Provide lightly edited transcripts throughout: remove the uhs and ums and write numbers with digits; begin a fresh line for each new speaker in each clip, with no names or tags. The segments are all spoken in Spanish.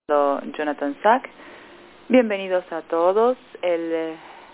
Jonathan Sack. Bienvenidos a todos. El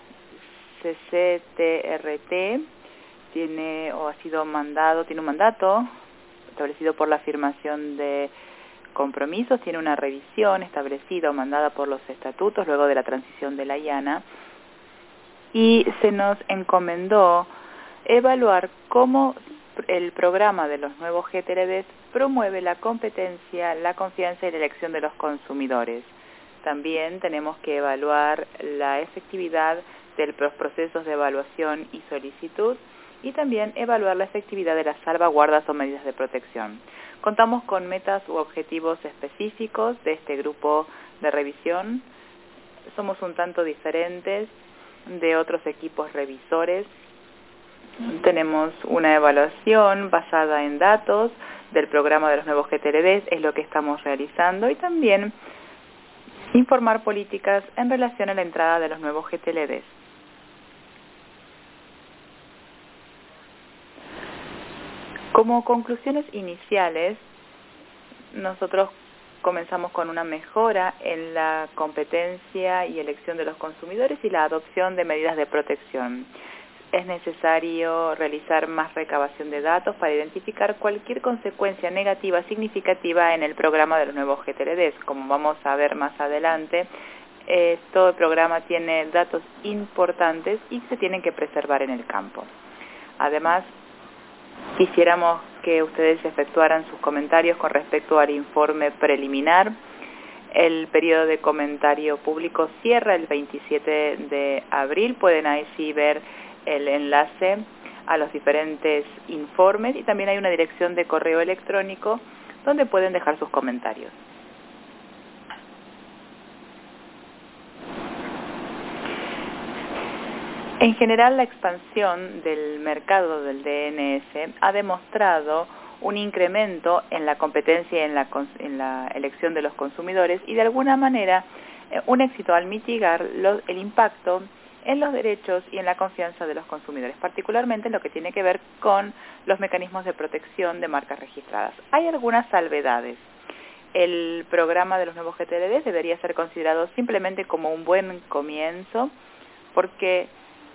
CCTRT tiene un mandato establecido por la afirmación de compromisos, tiene una revisión establecida o mandada por los estatutos luego de la transición de la IANA, y se nos encomendó evaluar cómo el programa de los nuevos GTLDs promueve la competencia, la confianza y la elección de los consumidores. También tenemos que evaluar la efectividad de los procesos de evaluación y solicitud, y también evaluar la efectividad de las salvaguardas o medidas de protección. Contamos con metas u objetivos específicos de este grupo de revisión. Somos un tanto diferentes de otros equipos revisores. Tenemos una evaluación basada en datos del programa de los nuevos GTLDs, es lo que estamos realizando, y también informar políticas en relación a la entrada de los nuevos GTLDs. Como conclusiones iniciales, nosotros comenzamos con una mejora en la competencia y elección de los consumidores y la adopción de medidas de protección. Es necesario realizar más recabación de datos para identificar cualquier consecuencia negativa significativa en el programa de los nuevos GTLDs. Como vamos a ver más adelante, todo el programa tiene datos importantes y se tienen que preservar en el campo. Además, quisiéramos que ustedes efectuaran sus comentarios con respecto al informe preliminar. El periodo de comentario público cierra el 27 de abril. Pueden ahí sí ver el enlace a los diferentes informes, y también hay una dirección de correo electrónico donde pueden dejar sus comentarios. En general, la expansión del mercado del DNS ha demostrado un incremento en la competencia y en la elección de los consumidores, y de alguna manera un éxito al mitigar el impacto en los derechos y en la confianza de los consumidores, particularmente en lo que tiene que ver con los mecanismos de protección de marcas registradas. Hay algunas salvedades. El programa de los nuevos GTLDs debería ser considerado simplemente como un buen comienzo, porque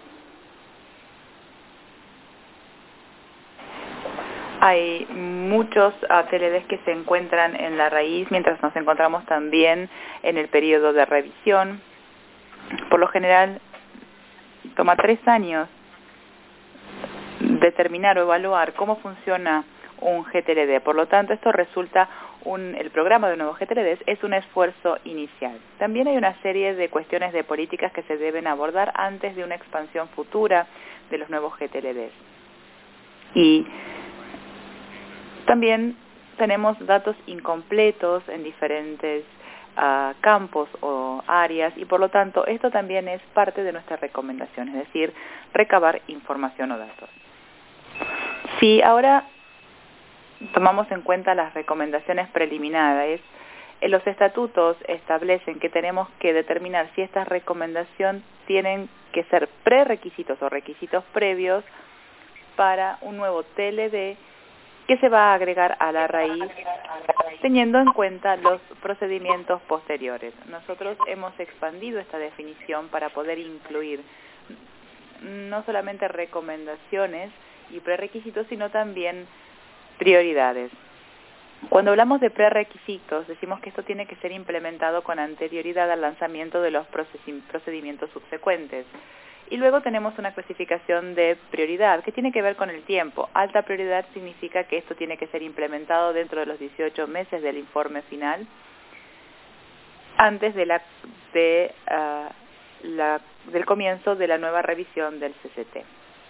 hay muchos TLDs que se encuentran en la raíz, mientras nos encontramos también en el periodo de revisión. Por lo general, toma 3 años determinar o evaluar cómo funciona un GTLD. Por lo tanto, esto resulta el programa de nuevos GTLDs es un esfuerzo inicial. También hay una serie de cuestiones de políticas que se deben abordar antes de una expansión futura de los nuevos GTLDs. Y también tenemos datos incompletos en diferentes campos o áreas, y por lo tanto esto también es parte de nuestra recomendación, es decir, recabar información o datos. Si ahora tomamos en cuenta las recomendaciones preliminares, los estatutos establecen que tenemos que determinar si estas recomendaciones tienen que ser prerequisitos o requisitos previos para un nuevo TLD que se va a agregar a la raíz, teniendo en cuenta los procedimientos posteriores. Nosotros hemos expandido esta definición para poder incluir no solamente recomendaciones y prerequisitos, sino también prioridades. Cuando hablamos de prerequisitos, decimos que esto tiene que ser implementado con anterioridad al lanzamiento de los procedimientos subsecuentes. Y luego tenemos una clasificación de prioridad que tiene que ver con el tiempo. Alta prioridad significa que esto tiene que ser implementado dentro de los 18 meses del informe final, antes del comienzo de la nueva revisión del CCT.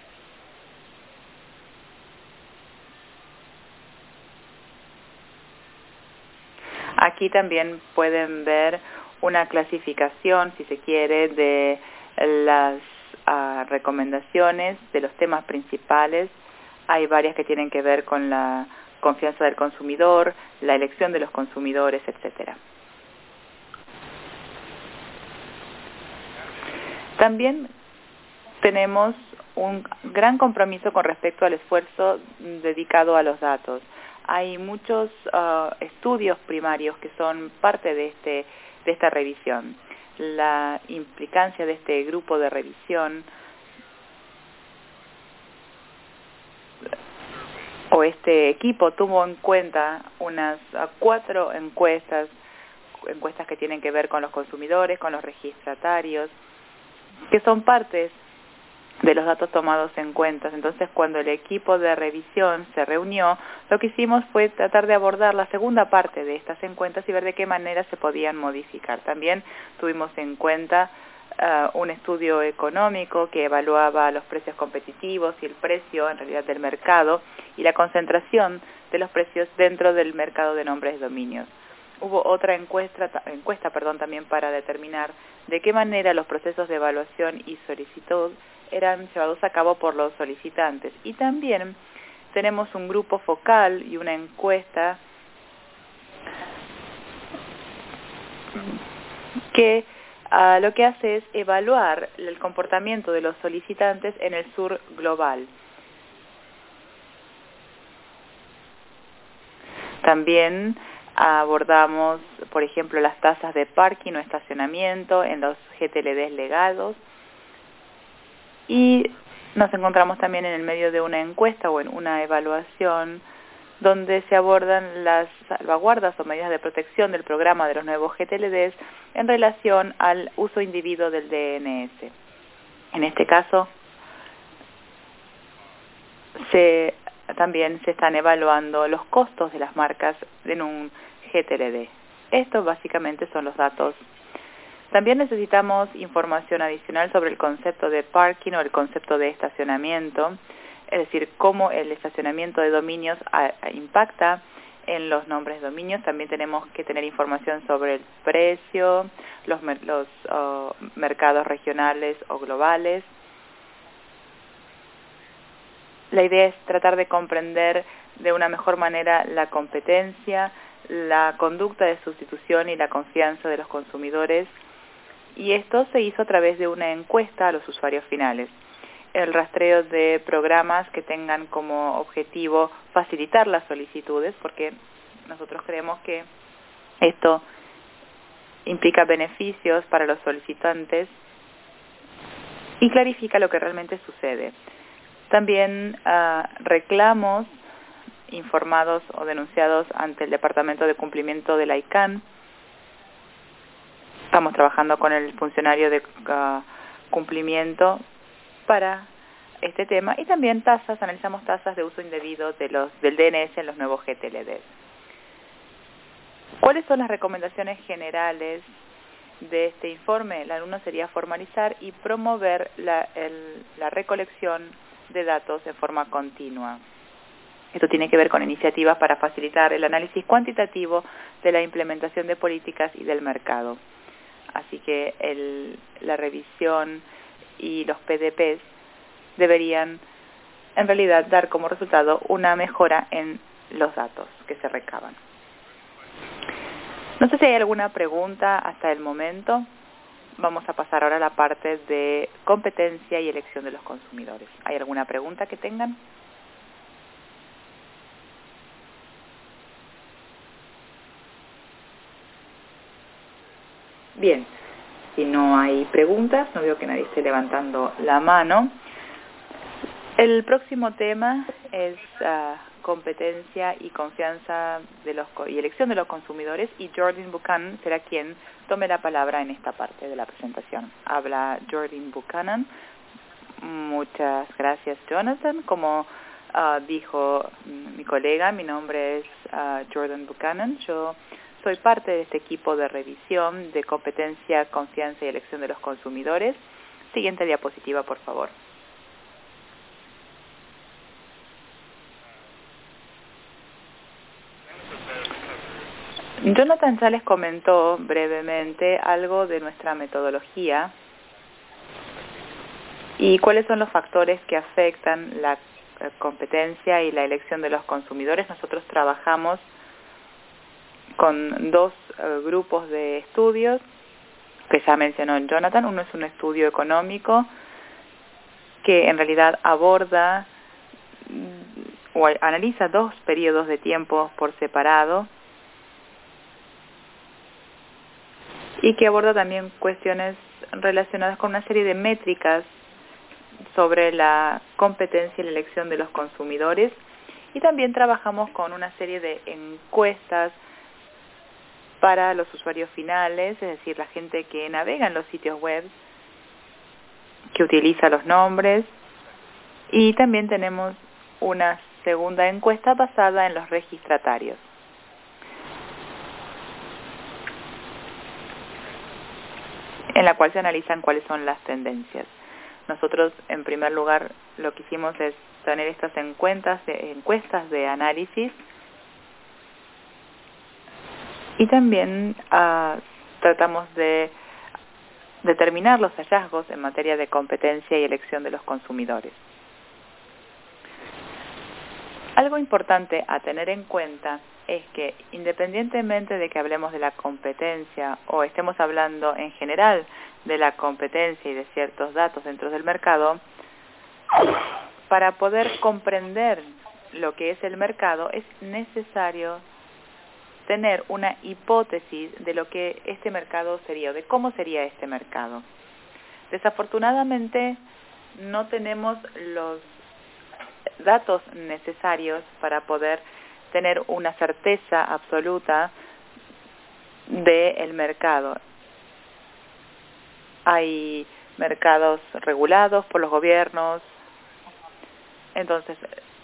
Aquí también pueden ver una clasificación, si se quiere, de las recomendaciones de los temas principales. Hay varias que tienen que ver con la confianza del consumidor, la elección de los consumidores, etc. También tenemos un gran compromiso con respecto al esfuerzo dedicado a los datos. hay muchos estudios primarios que son parte de esta revisión. La implicancia de este grupo de revisión o este equipo tuvo en cuenta unas 4 encuestas que tienen que ver con los consumidores, con los registratarios, que son partes de los datos tomados en cuenta. Entonces, cuando el equipo de revisión se reunió, lo que hicimos fue tratar de abordar la segunda parte de estas encuestas y ver de qué manera se podían modificar. También tuvimos en cuenta un estudio económico que evaluaba los precios competitivos y el precio en realidad del mercado y la concentración de los precios dentro del mercado de nombres de dominios. Hubo otra encuesta también para determinar de qué manera los procesos de evaluación y solicitud eran llevados a cabo por los solicitantes. Y también tenemos un grupo focal y una encuesta que lo que hace es evaluar el comportamiento de los solicitantes en el sur global. También abordamos, por ejemplo, las tasas de parking o estacionamiento en los GTLDs legados y nos encontramos también en el medio de una encuesta o en una evaluación donde se abordan las salvaguardas o medidas de protección del programa de los nuevos GTLDs en relación al uso individuo del DNS. En este caso, también se están evaluando los costos de las marcas en un GTLD. Estos básicamente son los datos. También necesitamos información adicional sobre el concepto de parking o el concepto de estacionamiento, es decir, cómo el estacionamiento de dominios impacta en los nombres de dominios. También tenemos que tener información sobre el precio, los mercados regionales o globales. La idea es tratar de comprender de una mejor manera la competencia, la conducta de sustitución y la confianza de los consumidores. Y esto se hizo a través de una encuesta a los usuarios finales. El rastreo de programas que tengan como objetivo facilitar las solicitudes, porque nosotros creemos que esto implica beneficios para los solicitantes y clarifica lo que realmente sucede. También reclamos informados o denunciados ante el Departamento de Cumplimiento de la ICANN. Estamos trabajando con el funcionario de cumplimiento para este tema y también analizamos tasas de uso indebido del DNS en los nuevos GTLDs. ¿Cuáles son las recomendaciones generales de este informe? La uno sería formalizar y promover la recolección de datos en forma continua. Esto tiene que ver con iniciativas para facilitar el análisis cuantitativo de la implementación de políticas y del mercado. Así que la revisión y los PDPs deberían en realidad dar como resultado una mejora en los datos que se recaban. No sé si hay alguna pregunta hasta el momento. Vamos a pasar ahora a la parte de competencia y elección de los consumidores. ¿Hay alguna pregunta que tengan? Bien, si no hay preguntas, no veo que nadie esté levantando la mano. El próximo tema es competencia y confianza y elección de los consumidores, y Jordan Buchanan será quien tome la palabra en esta parte de la presentación. Habla Jordan Buchanan. Muchas gracias, Jonathan. Como dijo mi colega, mi nombre es Jordan Buchanan. Yo soy parte de este equipo de revisión de competencia, confianza y elección de los consumidores. Siguiente diapositiva, por favor. Jonathan ya les comentó brevemente algo de nuestra metodología y cuáles son los factores que afectan la competencia y la elección de los consumidores. Nosotros trabajamos con dos grupos de estudios que ya mencionó Jonathan. Uno es un estudio económico que en realidad aborda analiza 2 periodos de tiempo por separado y que aborda también cuestiones relacionadas con una serie de métricas sobre la competencia y la elección de los consumidores, y también trabajamos con una serie de encuestas para los usuarios finales, es decir, la gente que navega en los sitios web, que utiliza los nombres, y también tenemos una segunda encuesta basada en los registratarios. En la cual se analizan cuáles son las tendencias. Nosotros, en primer lugar, lo que hicimos es tener estas encuestas de análisis y también tratamos de determinar los hallazgos en materia de competencia y elección de los consumidores. Algo importante a tener en cuenta es que independientemente de que hablemos de la competencia o estemos hablando en general de la competencia y de ciertos datos dentro del mercado, para poder comprender lo que es el mercado es necesario tener una hipótesis de lo que este mercado sería o de cómo sería este mercado. Desafortunadamente no tenemos los datos necesarios para poder tener una certeza absoluta del mercado. Hay mercados regulados por los gobiernos, entonces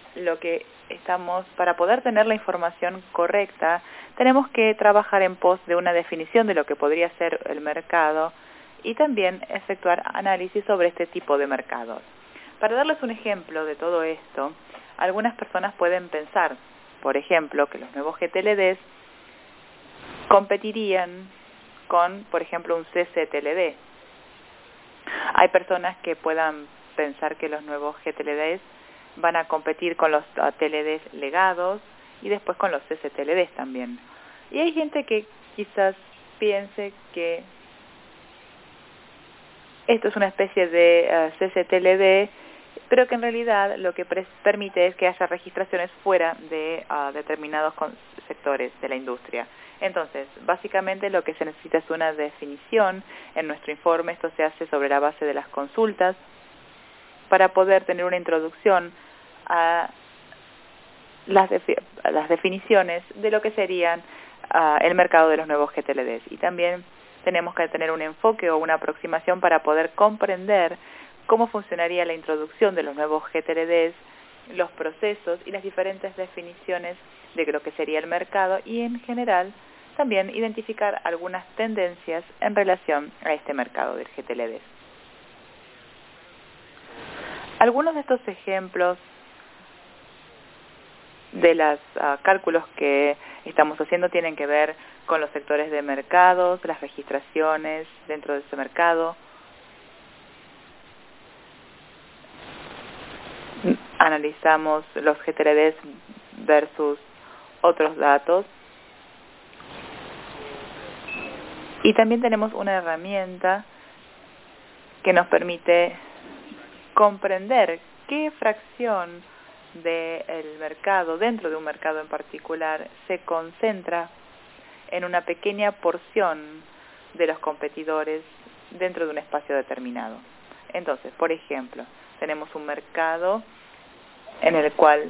para poder tener la información correcta, tenemos que trabajar en pos de una definición de lo que podría ser el mercado y también efectuar análisis sobre este tipo de mercados. Para darles un ejemplo de todo esto, algunas personas pueden pensar, por ejemplo, que los nuevos GTLDs competirían con, por ejemplo, un CCTLD. Hay personas que puedan pensar que los nuevos GTLDs van a competir con los TLDs legados y después con los CCTLDs también. Y hay gente que quizás piense que esto es una especie de CCTLD, pero que en realidad lo que permite es que haya registraciones fuera de determinados sectores de la industria. Entonces, básicamente lo que se necesita es una definición. En nuestro informe esto se hace sobre la base de las consultas para poder tener una introducción a las definiciones de lo que serían el mercado de los nuevos GTLDs. Y también tenemos que tener un enfoque o una aproximación para poder comprender cómo funcionaría la introducción de los nuevos GTLDs, los procesos y las diferentes definiciones de lo que sería el mercado y en general también identificar algunas tendencias en relación a este mercado del GTLDs. Algunos de estos ejemplos de los cálculos que estamos haciendo tienen que ver con los sectores de mercados, las registraciones dentro de ese mercado. Analizamos los GTLDs versus otros datos. Y también tenemos una herramienta que nos permite comprender qué fracción del mercado, dentro de un mercado en particular, se concentra en una pequeña porción de los competidores dentro de un espacio determinado. Entonces, por ejemplo, tenemos un mercado en el cual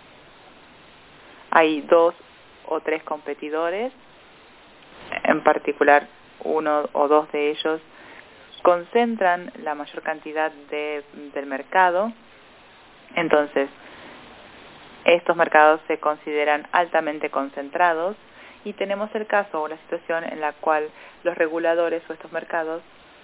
hay 2 o 3 competidores, en particular 1 o 2 de ellos concentran la mayor cantidad del mercado. Entonces, estos mercados se consideran altamente concentrados y tenemos el caso o la situación en la cual los reguladores o estos mercados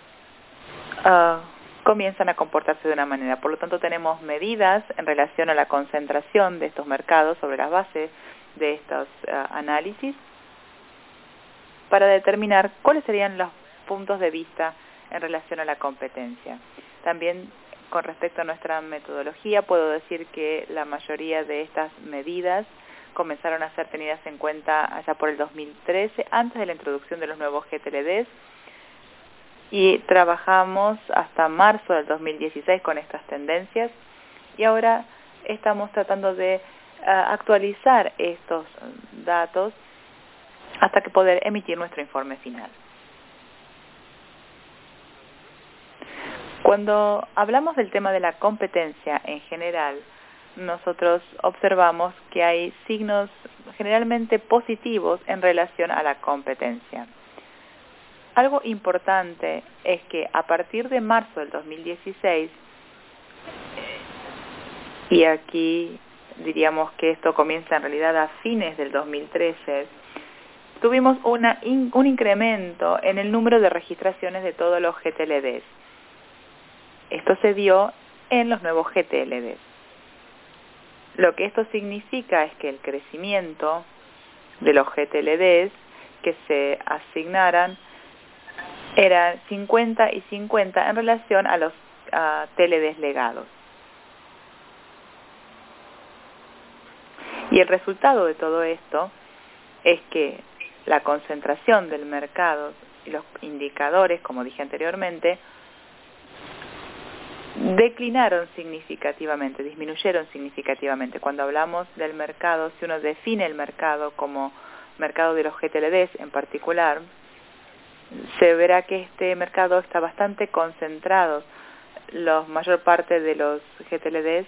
comienzan a comportarse de una manera. Por lo tanto, tenemos medidas en relación a la concentración de estos mercados sobre la base de estos análisis para determinar cuáles serían los puntos de vista en relación a la competencia. También, con respecto a nuestra metodología, puedo decir que la mayoría de estas medidas comenzaron a ser tenidas en cuenta allá por el 2013, antes de la introducción de los nuevos GTLDs, y trabajamos hasta marzo del 2016 con estas tendencias, y ahora estamos tratando de actualizar estos datos hasta que poder emitir nuestro informe final. Cuando hablamos del tema de la competencia en general, nosotros observamos que hay signos generalmente positivos en relación a la competencia. Algo importante es que a partir de marzo del 2016, y aquí diríamos que esto comienza en realidad a fines del 2013, tuvimos un incremento en el número de registraciones de todos los GTLDs. Esto se dio en los nuevos GTLDs. Lo que esto significa es que el crecimiento de los GTLDs que se asignaran era 50 y 50 en relación a los TLDs legados. Y el resultado de todo esto es que la concentración del mercado y los indicadores, como dije anteriormente, declinaron significativamente, disminuyeron significativamente. Cuando hablamos del mercado, si uno define el mercado como mercado de los GTLDs en particular, se verá que este mercado está bastante concentrado. La mayor parte de los GTLDs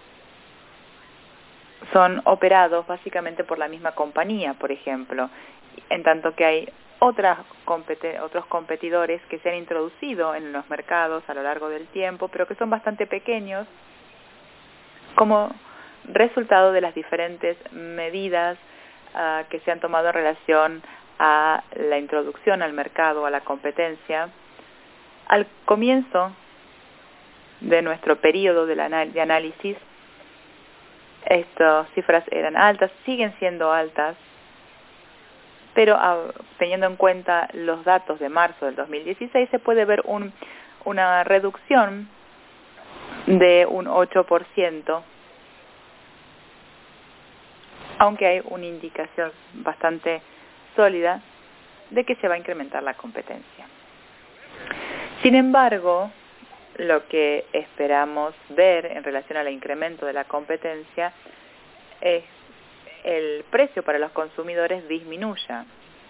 son operados básicamente por la misma compañía, por ejemplo, en tanto que hay otros competidores que se han introducido en los mercados a lo largo del tiempo, pero que son bastante pequeños como resultado de las diferentes medidas que se han tomado en relación a la introducción al mercado, a la competencia. Al comienzo de nuestro periodo de análisis, estas cifras eran altas, siguen siendo altas, pero teniendo en cuenta los datos de marzo del 2016 se puede ver una reducción de un 8%, aunque hay una indicación bastante sólida de que se va a incrementar la competencia. Sin embargo, lo que esperamos ver en relación al incremento de la competencia es el precio para los consumidores disminuya.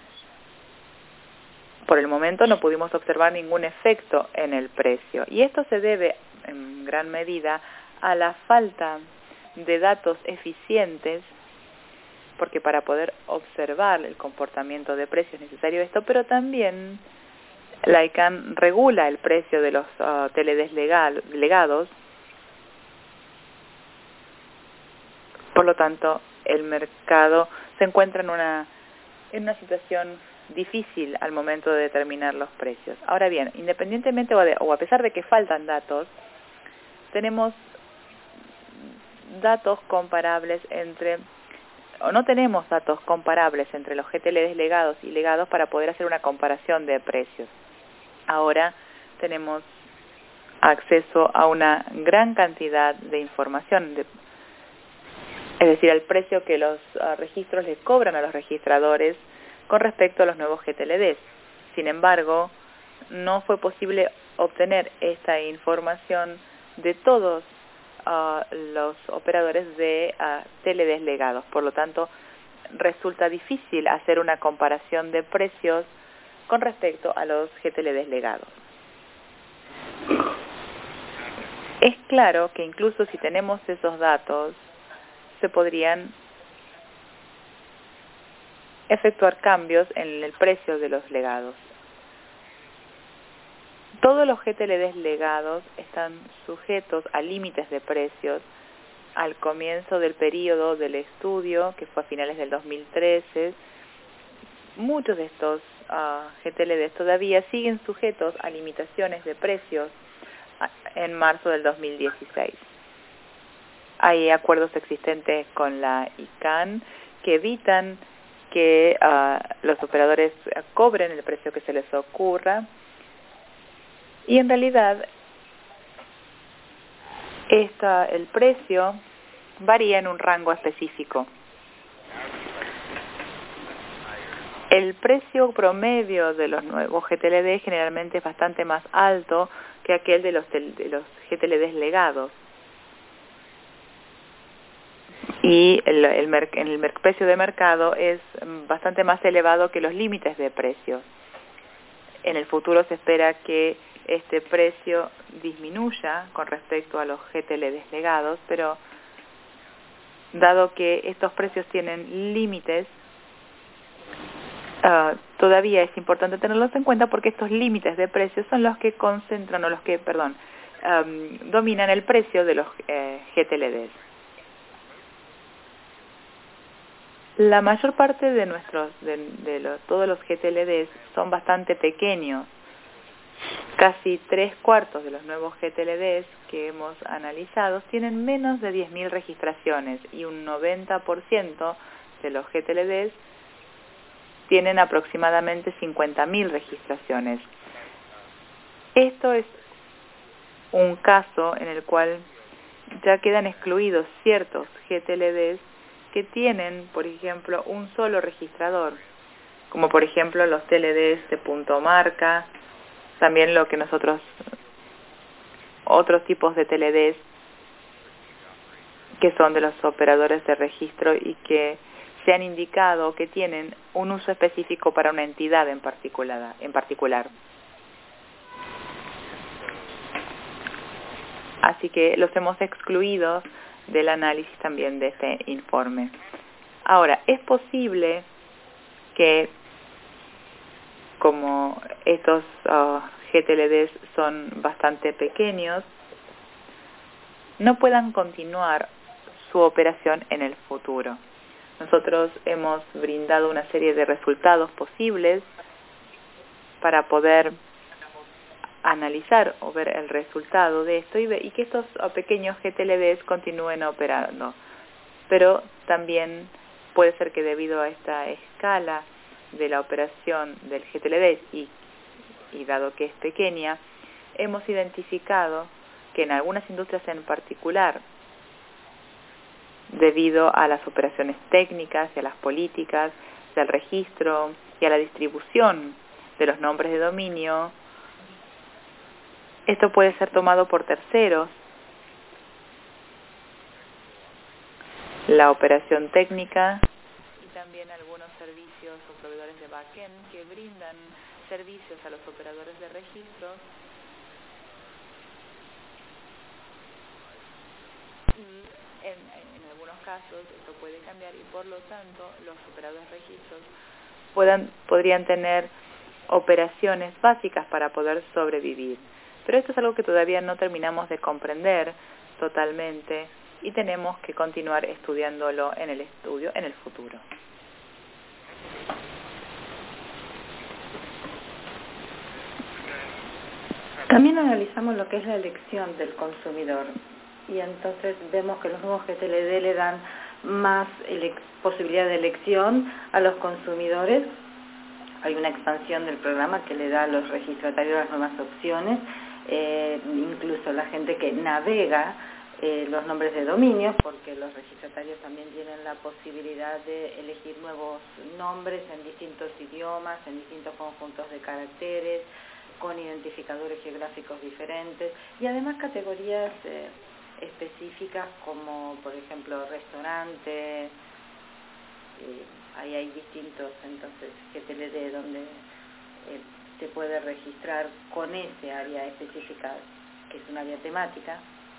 Por el momento no pudimos observar ningún efecto en el precio, y esto se debe en gran medida a la falta de datos eficientes, porque para poder observar el comportamiento de precios es necesario esto, pero también la ICANN regula el precio de los TLDs legados. Por lo tanto, el mercado se encuentra en una situación difícil al momento de determinar los precios. Ahora bien, independientemente o a pesar de que faltan datos, tenemos datos comparables no tenemos datos comparables entre los GTLDs legados y legados para poder hacer una comparación de precios. Ahora tenemos acceso a una gran cantidad de información, es decir, al precio que los registros les cobran a los registradores con respecto a los nuevos GTLDs. Sin embargo, no fue posible obtener esta información de todos los operadores de TLDs legados. Por lo tanto, resulta difícil hacer una comparación de precios con respecto a los GTLDs legados. Es claro que incluso si tenemos esos datos, se podrían efectuar cambios en el precio de los legados. Todos los GTLDs legados están sujetos a límites de precios al comienzo del periodo del estudio, que fue a finales del 2013. Muchos de estos GTLDs todavía siguen sujetos a limitaciones de precios en marzo del 2016. Hay acuerdos existentes con la ICANN que evitan que los operadores cobren el precio que se les ocurra, y en realidad el precio varía en un rango específico. El precio promedio de los nuevos GTLD generalmente es bastante más alto que aquel de los GTLDs legados. y el precio de mercado es bastante más elevado que los límites de precios. En el futuro se espera que este precio disminuya con respecto a los GTL deslegados, pero dado que estos precios tienen límites, todavía es importante tenerlos en cuenta porque estos límites de precios son los que concentran, o los que, dominan el precio de los GTLDs. La mayor parte de todos los GTLDs son bastante pequeños. Casi 3/4 de los nuevos GTLDs que hemos analizado tienen menos de 10.000 registraciones y un 90% de los GTLDs tienen aproximadamente 50.000 registraciones. Esto es un caso en el cual ya quedan excluidos ciertos GTLDs que tienen, por ejemplo, un solo registrador, como por ejemplo los TLDs de punto marca, también otros tipos de TLDs que son de los operadores de registro y que se han indicado que tienen un uso específico para una entidad en particular. Así que los hemos excluido del análisis también de este informe. Ahora, es posible que, como estos GTLDs son bastante pequeños, no puedan continuar su operación en el futuro. Nosotros hemos brindado una serie de resultados posibles para poder analizar o ver el resultado de esto y que estos pequeños GTLDs continúen operando. Pero también puede ser que debido a esta escala de la operación del GTLD y dado que es pequeña, hemos identificado que en algunas industrias en particular, debido a las operaciones técnicas y a las políticas del registro y a la distribución de los nombres de dominio, esto puede ser tomado por terceros. La operación técnica y también algunos servicios o proveedores de backend que brindan servicios a los operadores de registro y en algunos casos esto puede cambiar y por lo tanto los operadores de registros podrían tener operaciones básicas para poder sobrevivir. Pero esto es algo que todavía no terminamos de comprender totalmente y tenemos que continuar estudiándolo en el futuro.
También analizamos lo que es la elección del consumidor y entonces vemos que los nuevos GTLD le dan más posibilidad de elección a los consumidores. Hay una expansión del programa que le da a los registratarios las nuevas opciones, incluso la gente que navega los nombres de dominios, porque los registratarios también tienen la posibilidad de elegir nuevos nombres en distintos idiomas, en distintos conjuntos de caracteres, con identificadores geográficos diferentes y además categorías específicas como por ejemplo restaurante. Ahí hay distintos entonces GTLD donde se puede registrar con ese área específica que es un área temática.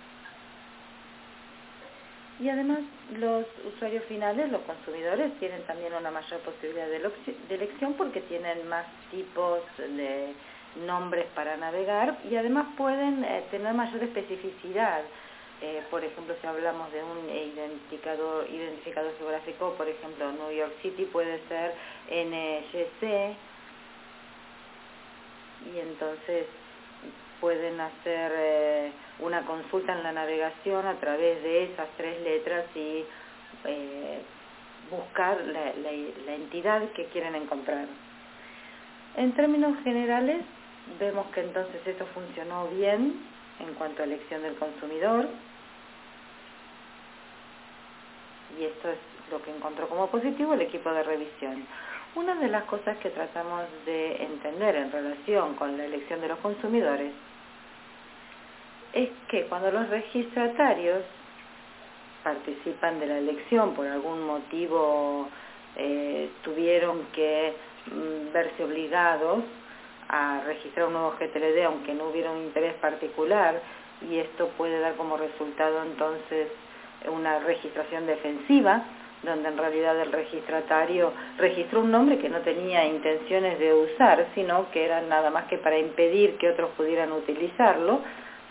Y además los usuarios finales, los consumidores, tienen también una mayor posibilidad de elección porque tienen más tipos de nombres para navegar y además pueden tener mayor especificidad. Por ejemplo, si hablamos de un identificador geográfico, por ejemplo, New York City puede ser NYC y entonces pueden hacer una consulta en la navegación a través de esas 3 letras y buscar la entidad que quieren encontrar. En términos generales, vemos que entonces esto funcionó bien en cuanto a elección del consumidor y esto es lo que encontró como positivo el equipo de revisión. Una de las cosas que tratamos de entender en relación con la elección de los consumidores es que cuando los registratarios participan de la elección por algún motivo tuvieron que verse obligados a registrar un nuevo GTLD aunque no hubiera un interés particular, y esto puede dar como resultado entonces una registración defensiva, donde en realidad el registratario registró un nombre que no tenía intenciones de usar, sino que era nada más que para impedir que otros pudieran utilizarlo.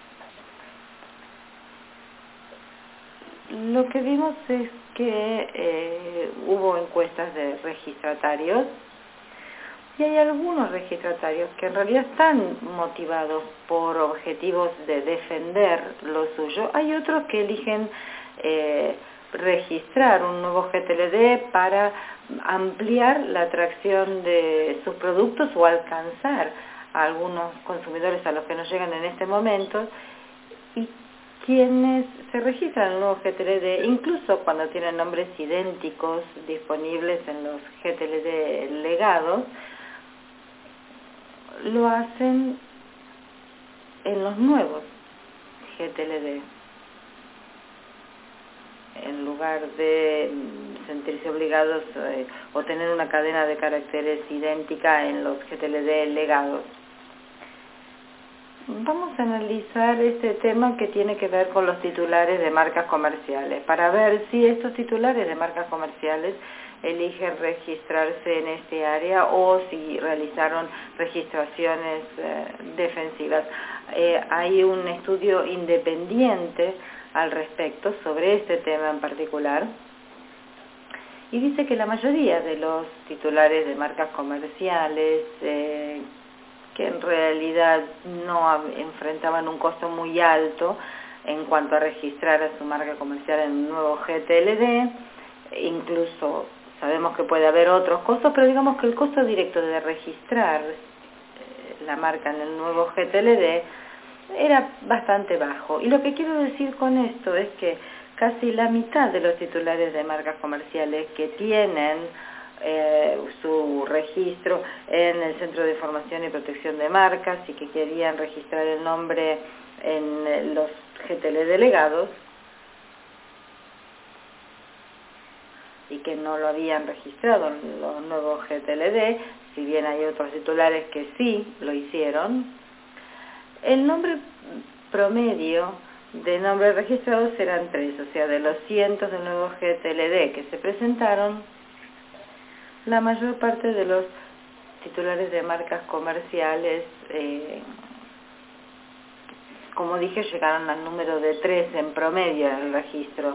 Lo que vimos es que hubo encuestas de registratarios, y hay algunos registratarios que en realidad están motivados por objetivos de defender lo suyo. Hay otros que eligen registrar un nuevo GTLD para ampliar la atracción de sus productos o alcanzar a algunos consumidores a los que nos llegan en este momento. Y quienes se registran el nuevo GTLD, incluso cuando tienen nombres idénticos disponibles en los GTLD legados, lo hacen en los nuevos GTLD. En lugar de sentirse obligados o tener una cadena de caracteres idéntica en los GTLD legados. Vamos a analizar este tema que tiene que ver con los titulares de marcas comerciales, para ver si estos titulares de marcas comerciales eligen registrarse en este área o si realizaron registraciones defensivas. Hay un estudio independiente al respecto sobre este tema en particular, y dice que la mayoría de los titulares de marcas comerciales que en realidad no enfrentaban un costo muy alto en cuanto a registrar a su marca comercial en un nuevo GTLD, incluso sabemos que puede haber otros costos, pero digamos que el costo directo de registrar la marca en el nuevo GTLD era bastante bajo. Y lo que quiero decir con esto es que casi la mitad de los titulares de marcas comerciales que tienen su registro en el Centro de Información y Protección de Marcas y que querían registrar el nombre en los GTLD delegados y que no lo habían registrado en los nuevos GTLD, si bien hay otros titulares que sí lo hicieron, el nombre promedio de nombres registrados eran 3, o sea, de los cientos de nuevos GTLD que se presentaron, la mayor parte de los titulares de marcas comerciales, como dije, llegaron al número de 3 en promedio en el registro.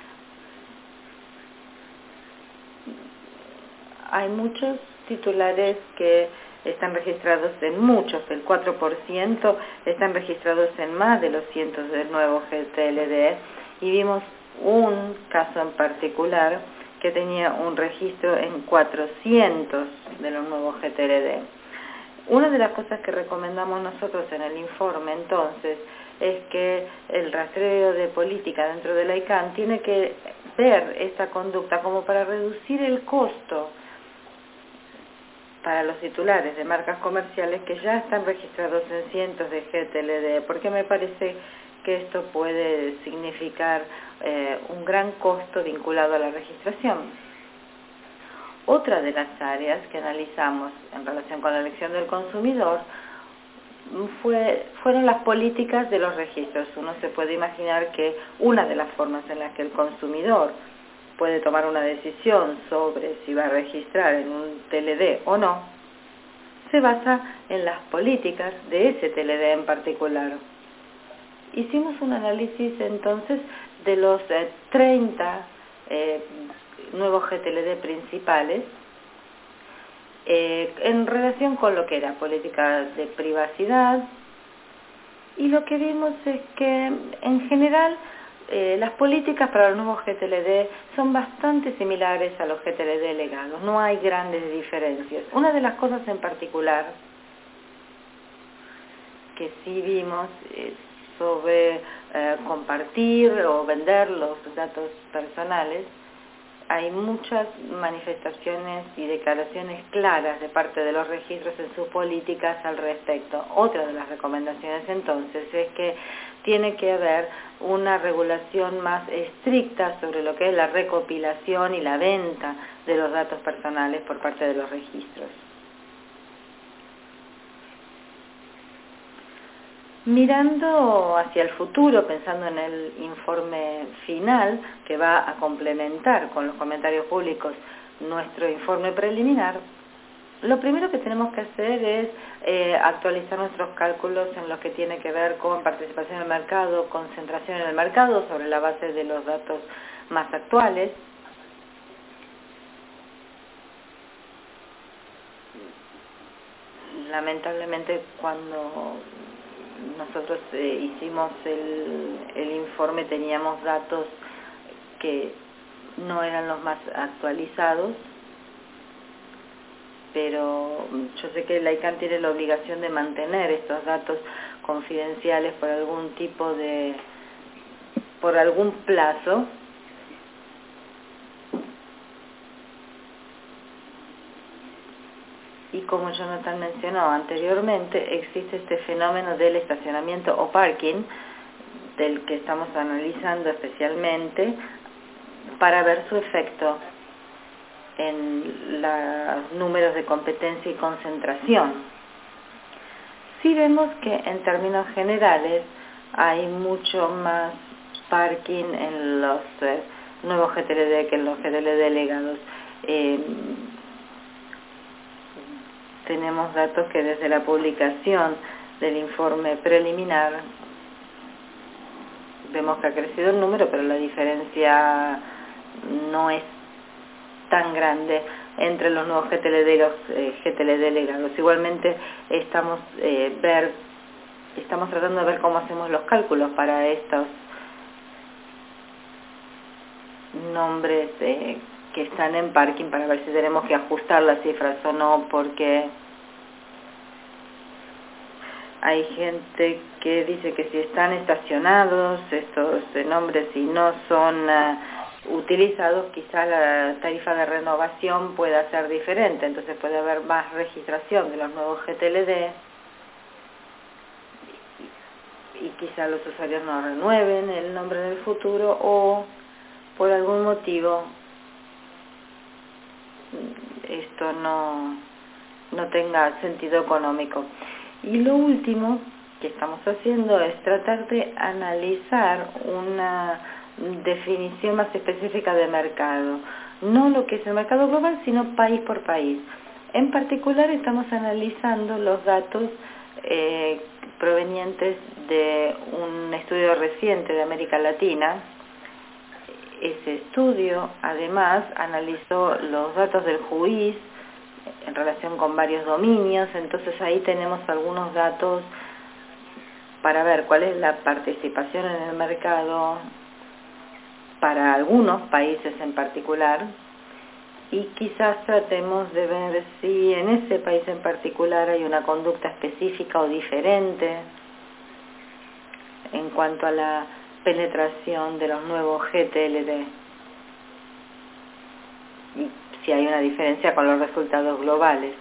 Hay muchos titulares que están registrados en muchos, el 4% están registrados en más de los cientos de nuevos GTLD, y vimos un caso en particular que tenía un registro en 400 de los nuevos GTLD. Una de las cosas que recomendamos nosotros en el informe, entonces, es que el rastreo de política dentro de la ICANN tiene que ver esta conducta como para reducir el costo para los titulares de marcas comerciales que ya están registrados en cientos de GTLD, porque me parece que esto puede significar un gran costo vinculado a la registración. Otra de las áreas que analizamos en relación con la elección del consumidor fueron las políticas de los registros. Uno se puede imaginar que una de las formas en las que el consumidor puede tomar una decisión sobre si va a registrar en un TLD o no, se basa en las políticas de ese TLD en particular. Hicimos un análisis entonces de los 30 nuevos GTLD principales en relación con lo que era política de privacidad, y lo que vimos es que en general las políticas para los nuevos GTLD son bastante similares a los GTLD legados, no hay grandes diferencias. Una de las cosas en particular que sí vimos sobre compartir o vender los datos personales, hay muchas manifestaciones y declaraciones claras de parte de los registros en sus políticas al respecto. Otra de las recomendaciones entonces es que tiene que haber una regulación más estricta sobre lo que es la recopilación y la venta de los datos personales por parte de los registros. Mirando hacia el futuro, pensando en el informe final que va a complementar con los comentarios públicos nuestro informe preliminar, lo primero que tenemos que hacer es actualizar nuestros cálculos en lo que tiene que ver con participación en el mercado, concentración en el mercado, sobre la base de los datos más actuales. Lamentablemente, cuando nosotros hicimos el informe, teníamos datos que no eran los más actualizados, pero yo sé que la ICANN tiene la obligación de mantener estos datos confidenciales por algún plazo. Y como Jonathan mencionó anteriormente, existe este fenómeno del estacionamiento o parking, del que estamos analizando especialmente, para ver su efecto en los números de competencia y concentración. Sí vemos que en términos generales hay mucho más parking en los nuevos GTLD que en los GTLD delegados. Tenemos datos que desde la publicación del informe preliminar vemos que ha crecido el número, pero la diferencia no es tan grande entre los nuevos GTLD y los GTLD delegados. Igualmente estamos tratando de ver cómo hacemos los cálculos para estos nombres que están en parking, para ver si tenemos que ajustar las cifras o no, porque hay gente que dice que si están estacionados estos nombres y no son utilizados, quizá la tarifa de renovación pueda ser diferente, entonces puede haber más registración de los nuevos GTLD y quizá los usuarios no renueven el nombre en el futuro, o por algún motivo esto no tenga sentido económico. Y lo último que estamos haciendo es tratar de analizar una definición más específica de mercado, no lo que es el mercado global, sino país por país. En particular estamos analizando los datos provenientes de un estudio reciente de América Latina. Ese estudio además analizó los datos del juiz en relación con varios dominios, entonces ahí tenemos algunos datos para ver cuál es la participación en el mercado para algunos países en particular, y quizás tratemos de ver si en ese país en particular hay una conducta específica o diferente en cuanto a la penetración de los nuevos GTLD, y si hay una diferencia con los resultados globales.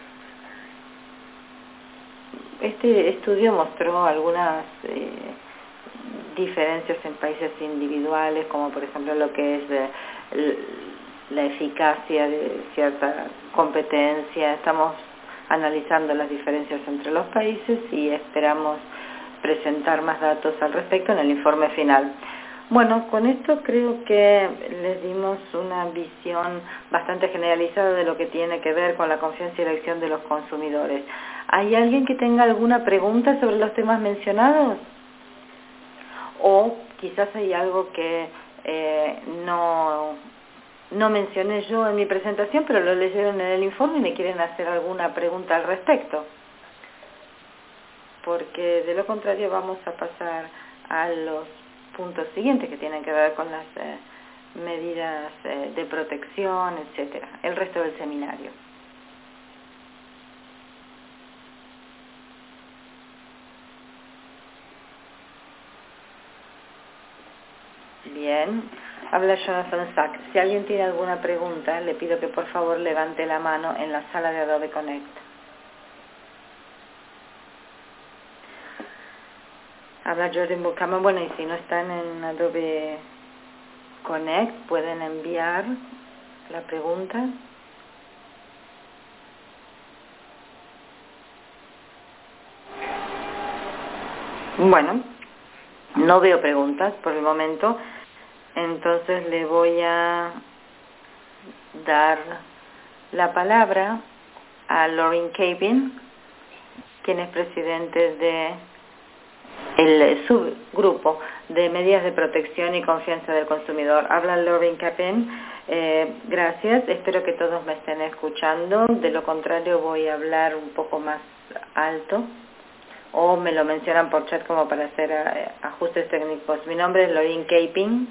Este estudio mostró algunas diferencias en países individuales, como por ejemplo lo que es la eficacia de cierta competencia. Estamos analizando las diferencias entre los países y esperamos presentar más datos al respecto en el informe final. Bueno, con esto creo que les dimos una visión bastante generalizada de lo que tiene que ver con la confianza y elección de los consumidores. ¿Hay alguien que tenga alguna pregunta sobre los temas mencionados? O quizás hay algo que no mencioné yo en mi presentación, pero lo leyeron en el informe y me quieren hacer alguna pregunta al respecto. Porque de lo contrario vamos a pasar a los puntos siguientes que tienen que ver con las medidas de protección, etcétera, el resto del seminario. Bien, habla Jonathan Sack. Si alguien tiene alguna pregunta, le pido que por favor levante la mano en la sala de Adobe Connect. Habla Jordan Buchanan. Bueno, y si no están en Adobe Connect, pueden enviar la pregunta. Bueno, no veo preguntas por el momento, entonces le voy a dar la palabra a Lauren Capin, quien es presidente de el subgrupo de medidas de protección y confianza del consumidor. Habla Lauren Capin. Gracias, espero que todos me estén escuchando, de lo contrario voy a hablar un poco más alto o me lo mencionan por chat como para hacer ajustes técnicos. Mi nombre es Lauren Capin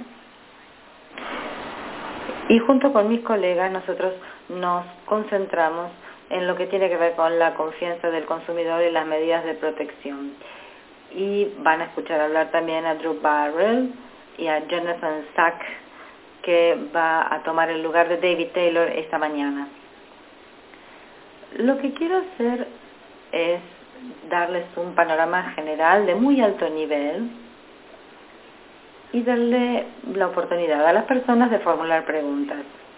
y junto con mis colegas nosotros nos concentramos en lo que tiene que ver con la confianza del consumidor y las medidas de protección. Y van a escuchar hablar también a Drew Barrell y a Jonathan Sack, que va a tomar el lugar de David Taylor esta mañana. Lo que quiero hacer es darles un panorama general de muy alto nivel y darle la oportunidad a las personas de formular preguntas.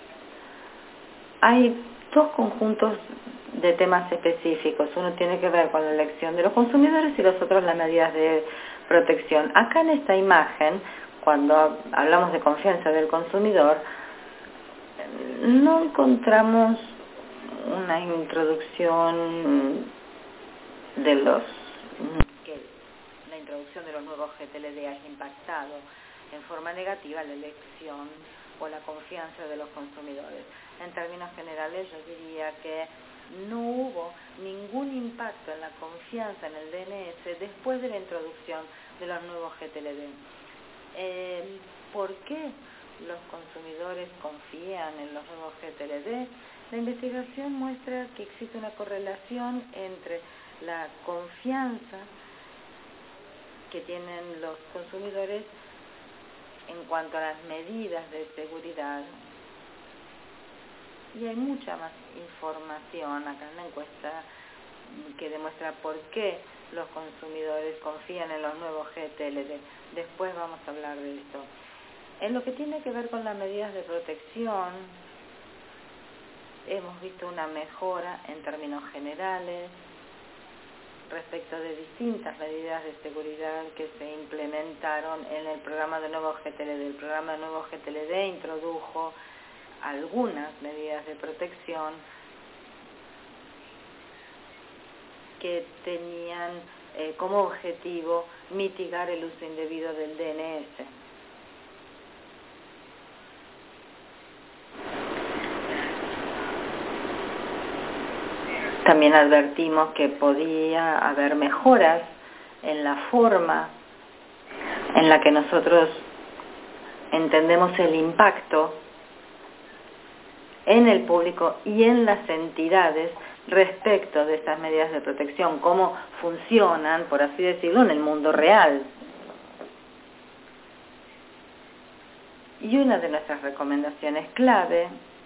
Hay dos conjuntos de temas específicos. Uno tiene que ver con la elección de los consumidores y los otros las medidas de protección. Acá en esta imagen, cuando hablamos de confianza del consumidor, no encontramos una introducción de la introducción de los nuevos GTLD haya impactado en forma negativa la elección o la confianza de los consumidores. En términos generales, yo diría que no hubo ningún impacto en la confianza en el DNS después de la introducción de los nuevos GTLD. ¿Por qué los consumidores confían en los nuevos GTLD? La investigación muestra que existe una correlación entre la confianza que tienen los consumidores en cuanto a las medidas de seguridad. Y hay mucha más información acá en la encuesta que demuestra por qué los consumidores confían en los nuevos GTLD. Después vamos a hablar de esto. En lo que tiene que ver con las medidas de protección, hemos visto una mejora en términos generales respecto de distintas medidas de seguridad que se implementaron en el programa de nuevos GTLD. El programa de nuevos GTLD introdujo algunas medidas de protección que tenían como objetivo mitigar el uso indebido del DNS. También advertimos que podía haber mejoras en la forma en la que nosotros entendemos el impacto en el público y en las entidades respecto de estas medidas de protección, cómo funcionan, por así decirlo, en el mundo real. Y una de nuestras recomendaciones clave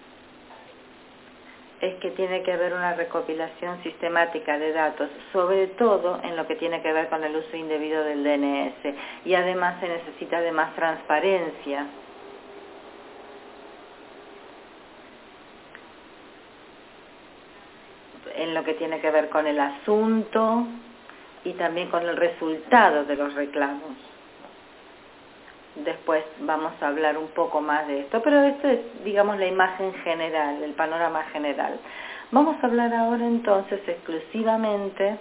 es que tiene que haber una recopilación sistemática de datos, sobre todo en lo que tiene que ver con el uso indebido del DNS. Y además se necesita de más transparencia. En lo que tiene que ver con el asunto y también con el resultado de los reclamos. Después vamos a hablar un poco más de esto, pero esto es, digamos, la imagen general, el panorama general. Vamos a hablar ahora entonces exclusivamente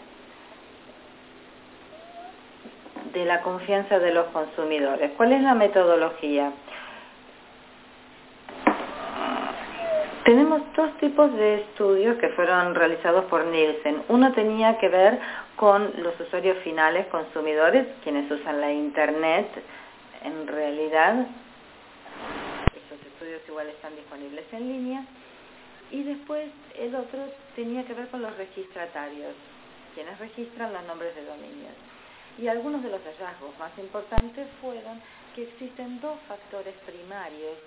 de la confianza de los consumidores. ¿Cuál es la metodología? Tenemos dos tipos de estudios que fueron realizados por Nielsen. Uno tenía que ver con los usuarios finales, consumidores, quienes usan la Internet. En realidad, estos estudios igual están disponibles en línea. Y después el otro tenía que ver con los registratarios, quienes registran los nombres de dominios. Y algunos de los hallazgos más importantes fueron que existen dos factores primarios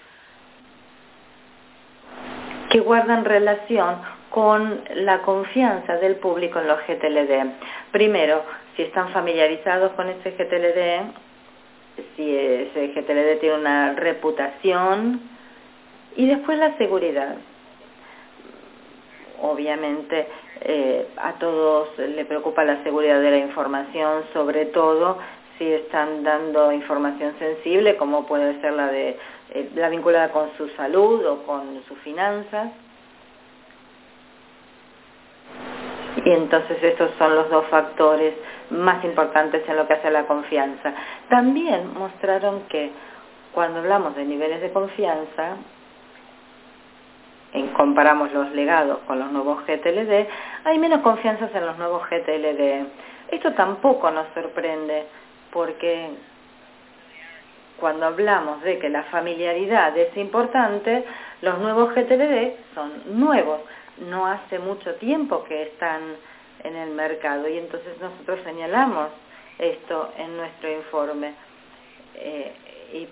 que guardan relación con la confianza del público en los GTLD. Primero, si están familiarizados con ese GTLD, si ese GTLD tiene una reputación, y después la seguridad. Obviamente a todos les preocupa la seguridad de la información, sobre todo si están dando información sensible, como puede ser la vinculada con su salud o con sus finanzas. Y entonces estos son los dos factores más importantes en lo que hace a la confianza. También mostraron que cuando hablamos de niveles de confianza, comparamos los legados con los nuevos GTLD, hay menos confianza en los nuevos GTLD. Esto tampoco nos sorprende, porque cuando hablamos de que la familiaridad es importante, los nuevos GTLD son nuevos, no hace mucho tiempo que están en el mercado, y entonces nosotros señalamos esto en nuestro informe. Y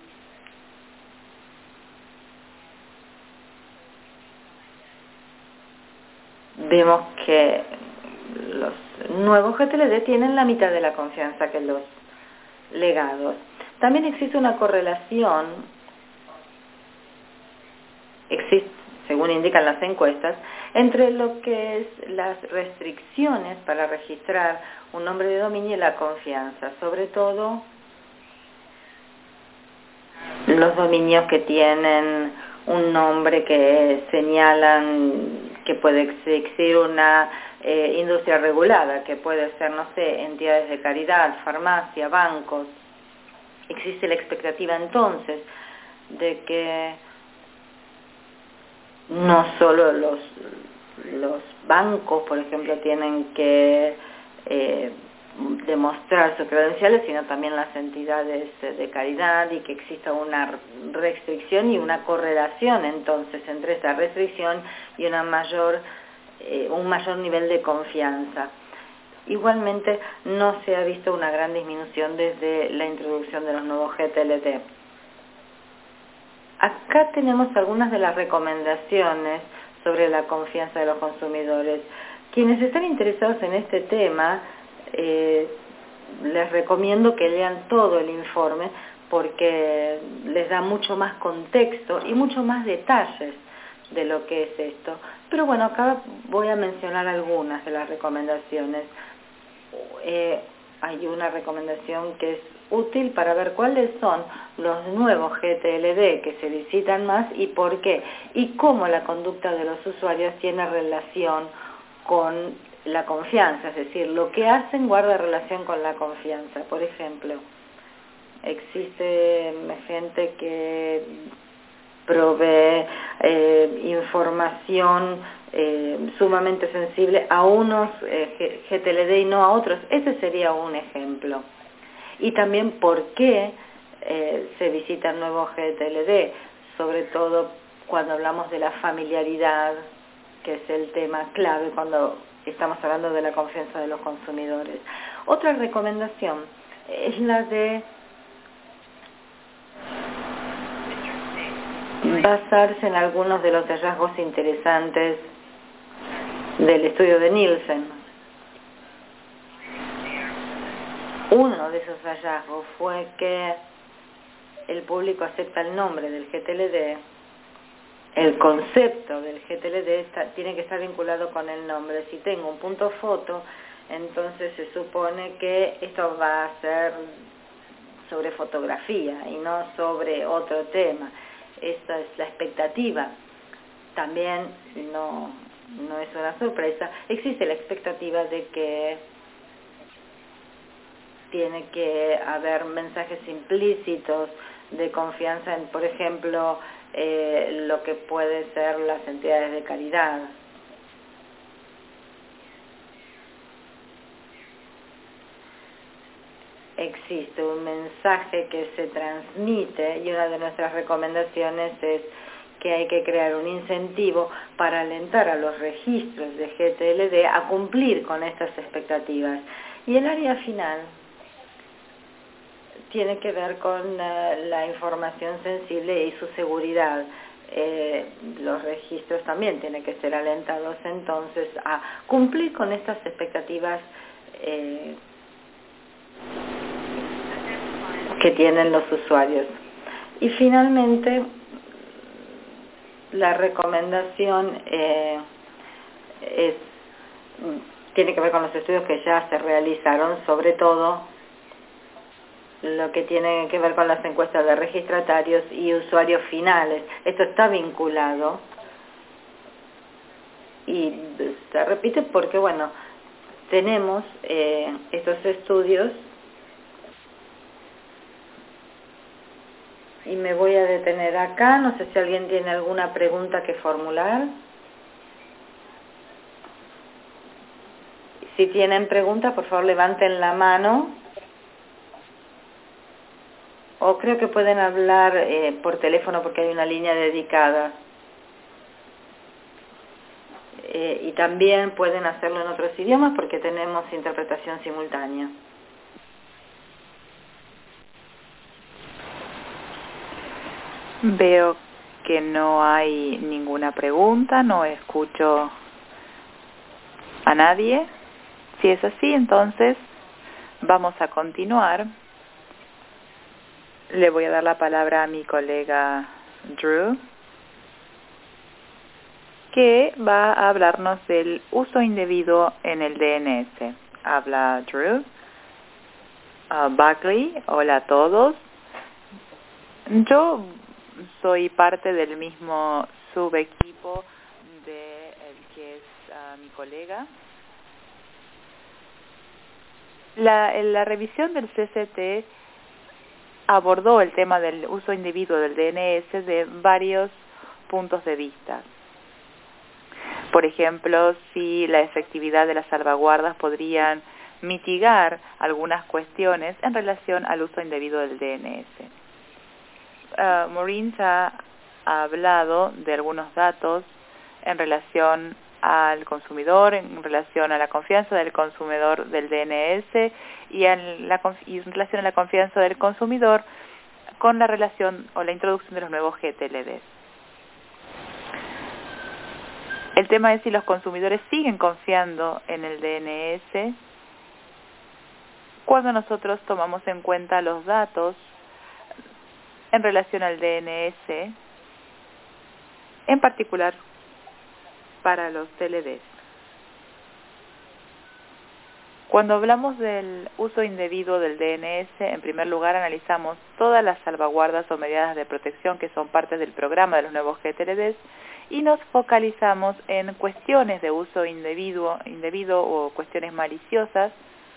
vemos que los nuevos GTLD tienen la mitad de la confianza que los legados. También existe una correlación, según indican las encuestas, entre lo que es las restricciones para registrar un nombre de dominio y la confianza, sobre todo los dominios que tienen un nombre que señalan que puede existir una industria regulada, que puede ser, no sé, entidades de caridad, farmacia, bancos. Existe la expectativa entonces de que no solo los bancos, por ejemplo, tienen que demostrar sus credenciales, sino también las entidades de caridad, y que exista una restricción y una correlación entonces entre esta restricción y un mayor nivel de confianza. Igualmente no se ha visto una gran disminución desde la introducción de los nuevos GTLD. Acá tenemos algunas de las recomendaciones sobre la confianza de los consumidores. Quienes están interesados en este tema, les recomiendo que lean todo el informe, porque les da mucho más contexto y mucho más detalles de lo que es esto. Pero bueno, acá voy a mencionar algunas de las recomendaciones. Hay una recomendación que es útil para ver cuáles son los nuevos GTLD que se visitan más y por qué, y cómo la conducta de los usuarios tiene relación con la confianza, es decir, lo que hacen guarda relación con la confianza. Por ejemplo, existe gente que provee información sumamente sensible a unos GTLD y no a otros. Ese sería un ejemplo. Y también por qué se visitan nuevos GTLD, sobre todo cuando hablamos de la familiaridad, que es el tema clave cuando estamos hablando de la confianza de los consumidores. Otra recomendación es la de basarse en algunos de los hallazgos interesantes del estudio de Nielsen. Uno de esos hallazgos fue que el público acepta el nombre del GTLD, el concepto del GTLD tiene que estar vinculado con el nombre. Si tengo un punto foto, entonces se supone que esto va a ser sobre fotografía y no sobre otro tema. Esta es la expectativa. También no es una sorpresa, existe la expectativa de que tiene que haber mensajes implícitos de confianza en, por ejemplo, lo que puede ser las entidades de caridad. Existe un mensaje que se transmite, y una de nuestras recomendaciones es que hay que crear un incentivo para alentar a los registros de GTLD a cumplir con estas expectativas. Y el área final tiene que ver con la información sensible y su seguridad. Los registros también tienen que ser alentados entonces a cumplir con estas expectativas que tienen los usuarios. Y finalmente, la recomendación tiene que ver con los estudios que ya se realizaron, sobre todo lo que tiene que ver con las encuestas de registratarios y usuarios finales. Esto está vinculado y se repite porque, bueno, tenemos estos estudios y me voy a detener acá. No sé si alguien tiene alguna pregunta que formular. Si tienen preguntas, por favor levanten la mano. O creo que pueden hablar por teléfono porque hay una línea dedicada. Y también pueden hacerlo en otros idiomas porque tenemos interpretación simultánea.
Veo que no hay ninguna pregunta, no escucho a nadie. Si es así, entonces vamos a continuar. Le voy a dar la palabra a mi colega Drew, que va a hablarnos del uso indebido en el DNS. Habla Drew. Buckley, hola a todos. Yo soy parte del mismo subequipo de el que es mi colega. La revisión del CCT abordó el tema del uso indebido del DNS de varios puntos de vista. Por ejemplo, si la efectividad de las salvaguardas podrían mitigar algunas cuestiones en relación al uso indebido del DNS. Maureen ha hablado de algunos datos en relación al consumidor, en relación a la confianza del consumidor del DNS y en relación a la confianza del consumidor con la relación o la introducción de los nuevos GTLDs. El tema es si los consumidores siguen confiando en el DNS cuando nosotros tomamos en cuenta los datos en relación al DNS, en particular para los TLDs. Cuando hablamos del uso indebido del DNS, en primer lugar analizamos todas las salvaguardas o medidas de protección que son parte del programa de los nuevos GTLDs y nos focalizamos en cuestiones de uso indebido o cuestiones maliciosas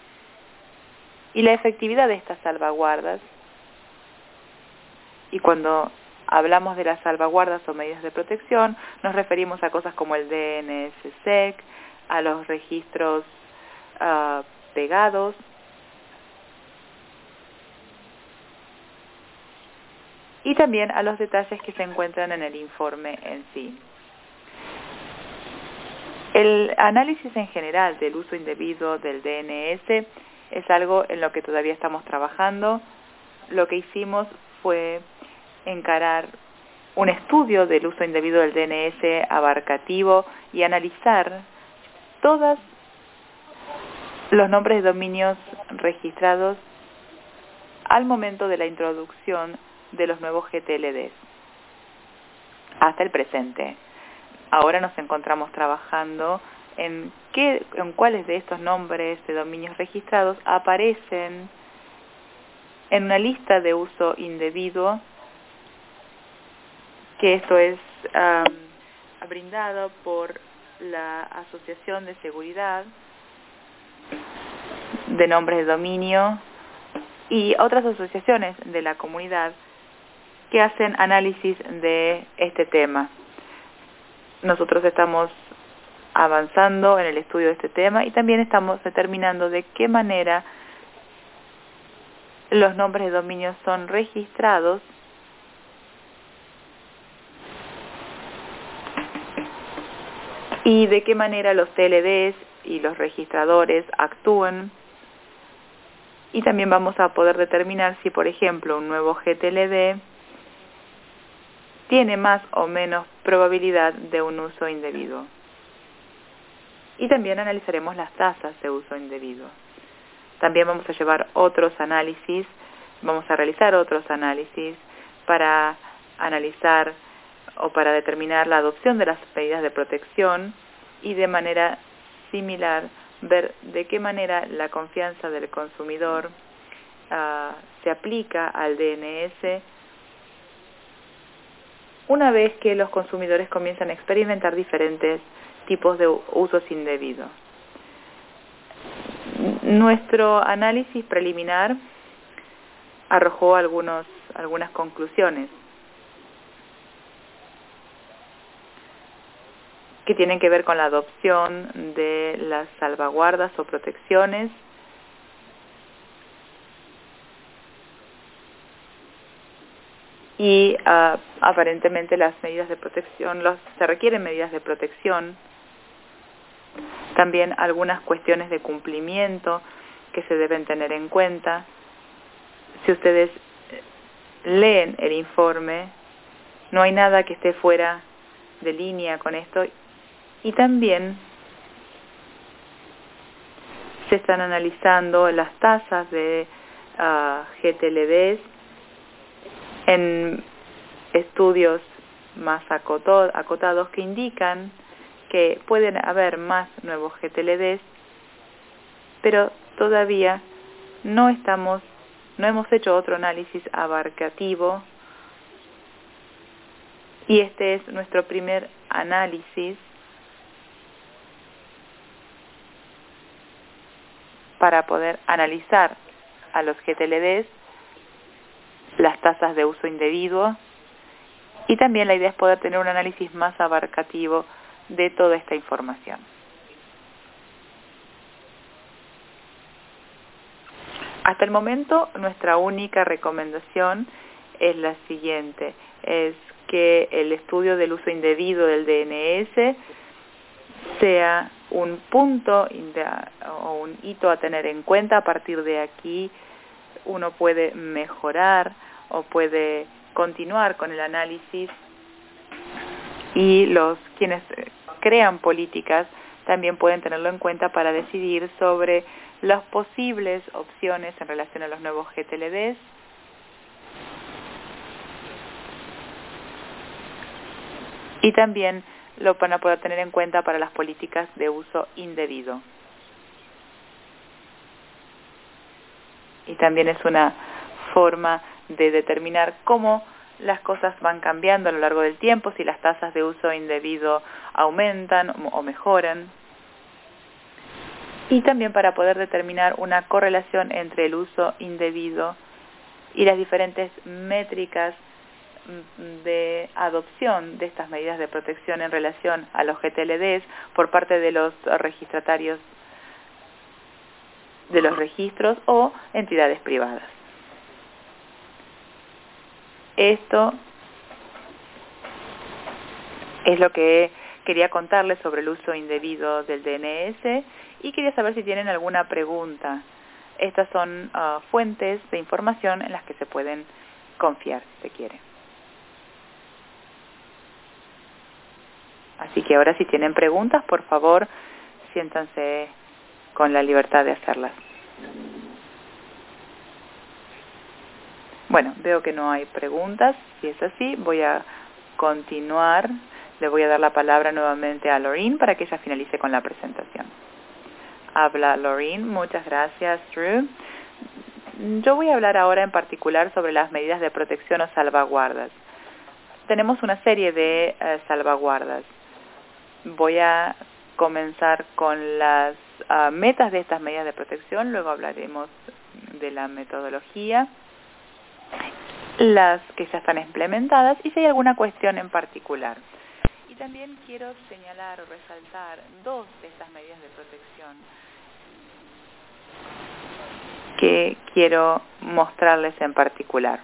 y la efectividad de estas salvaguardas. Y cuando hablamos de las salvaguardas o medidas de protección, nos referimos a cosas como el DNSSEC, a los registros pegados, y también a los detalles que se encuentran en el informe en sí. El análisis en general del uso indebido del DNS es algo en lo que todavía estamos trabajando. Lo que hicimos fue encarar un estudio del uso indebido del DNS abarcativo y analizar todos los nombres de dominios registrados al momento de la introducción de los nuevos GTLDs hasta el presente. Ahora nos encontramos trabajando en cuáles de estos nombres de dominios registrados aparecen en una lista de uso indebido, que esto es brindado por la Asociación de Seguridad de Nombres de Dominio y otras asociaciones de la comunidad que hacen análisis de este tema. Nosotros estamos avanzando en el estudio de este tema y también estamos determinando de qué manera los nombres de dominio son registrados y de qué manera los TLDs y los registradores actúan. Y también vamos a poder determinar si, por ejemplo, un nuevo GTLD tiene más o menos probabilidad de un uso indebido. Y también analizaremos las tasas de uso indebido. También vamos a llevar otros análisis Vamos a realizar otros análisis para analizar o para determinar la adopción de las medidas de protección y de manera similar ver de qué manera la confianza del consumidor se aplica al DNS una vez que los consumidores comienzan a experimentar diferentes tipos de usos indebidos. Nuestro análisis preliminar arrojó algunas conclusiones que tienen que ver con la adopción de las salvaguardas o protecciones y aparentemente las medidas de protección, se requieren medidas de protección, también algunas cuestiones de cumplimiento que se deben tener en cuenta. Si ustedes leen el informe, no hay nada que esté fuera de línea con esto. Y también se están analizando las tasas de GTLDs en estudios más acotados que indican que pueden haber más nuevos GTLDs, pero todavía no hemos hecho otro análisis abarcativo y este es nuestro primer análisis para poder analizar a los GTLDs, las tasas de uso indebido, y también la idea es poder tener un análisis más abarcativo de toda esta información. Hasta el momento, nuestra única recomendación es la siguiente, es que el estudio del uso indebido del DNS sea un punto o un hito a tener en cuenta. A partir de aquí uno puede mejorar o puede continuar con el análisis y quienes crean políticas también pueden tenerlo en cuenta para decidir sobre las posibles opciones en relación a los nuevos GTLDs y también lo van a poder tener en cuenta para las políticas de uso indebido. Y también es una forma de determinar cómo las cosas van cambiando a lo largo del tiempo, si las tasas de uso indebido aumentan o mejoran. Y también para poder determinar una correlación entre el uso indebido y las diferentes métricas de adopción de estas medidas de protección en relación a los GTLDs por parte de los registratarios de los registros o entidades privadas. Esto es lo que quería contarles sobre el uso indebido del DNS y quería saber si tienen alguna pregunta. Estas son fuentes de información en las que se pueden confiar, si se quiere. Así que ahora si tienen preguntas, por favor, siéntanse con la libertad de hacerlas. Bueno, veo que no hay preguntas. Si es así, voy a continuar. Le voy a dar la palabra nuevamente a Laureen para que ella finalice con la presentación. Habla Laureen. Muchas gracias, Drew. Yo voy a hablar ahora en particular sobre las medidas de protección o salvaguardas. Tenemos una serie de salvaguardas. Voy a comenzar con las metas de estas medidas de protección, luego hablaremos de la metodología, las que ya están implementadas y si hay alguna cuestión en particular. Y también quiero señalar o resaltar dos de estas medidas de protección que quiero mostrarles en particular.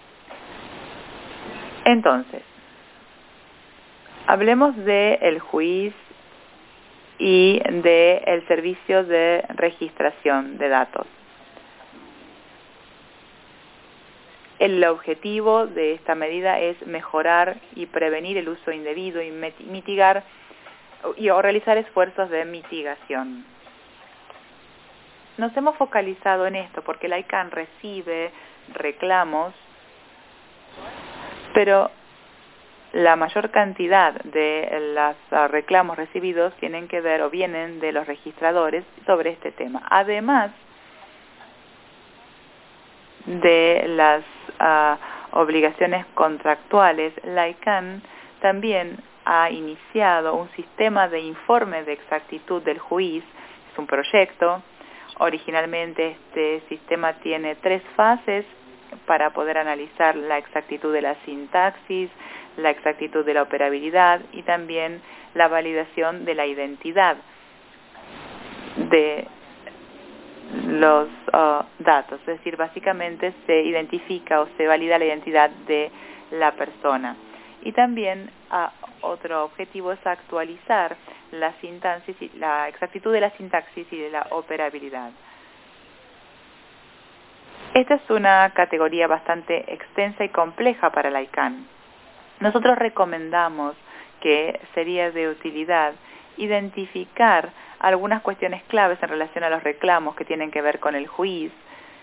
Entonces, hablemos del juiz y del servicio de registración de datos. El objetivo de esta medida es mejorar y prevenir el uso indebido y mitigar o realizar esfuerzos de mitigación. nos hemos focalizado en esto porque la ICANN recibe reclamos, pero la mayor cantidad de los reclamos recibidos tienen que ver o vienen de los registradores sobre este tema. Además de las obligaciones contractuales, la ICANN también ha iniciado un sistema de informe de exactitud del juiz. Es un proyecto. Originalmente este sistema tiene 3 fases para poder analizar la exactitud de la sintaxis, la exactitud de la operabilidad y también la validación de la identidad de los datos. Es decir, básicamente se identifica o se valida la identidad de la persona. Y también otro objetivo es actualizar la exactitud de la sintaxis y de la operabilidad. Esta es una categoría bastante extensa y compleja para la ICANN. Nosotros recomendamos que sería de utilidad identificar algunas cuestiones claves en relación a los reclamos que tienen que ver con el juiz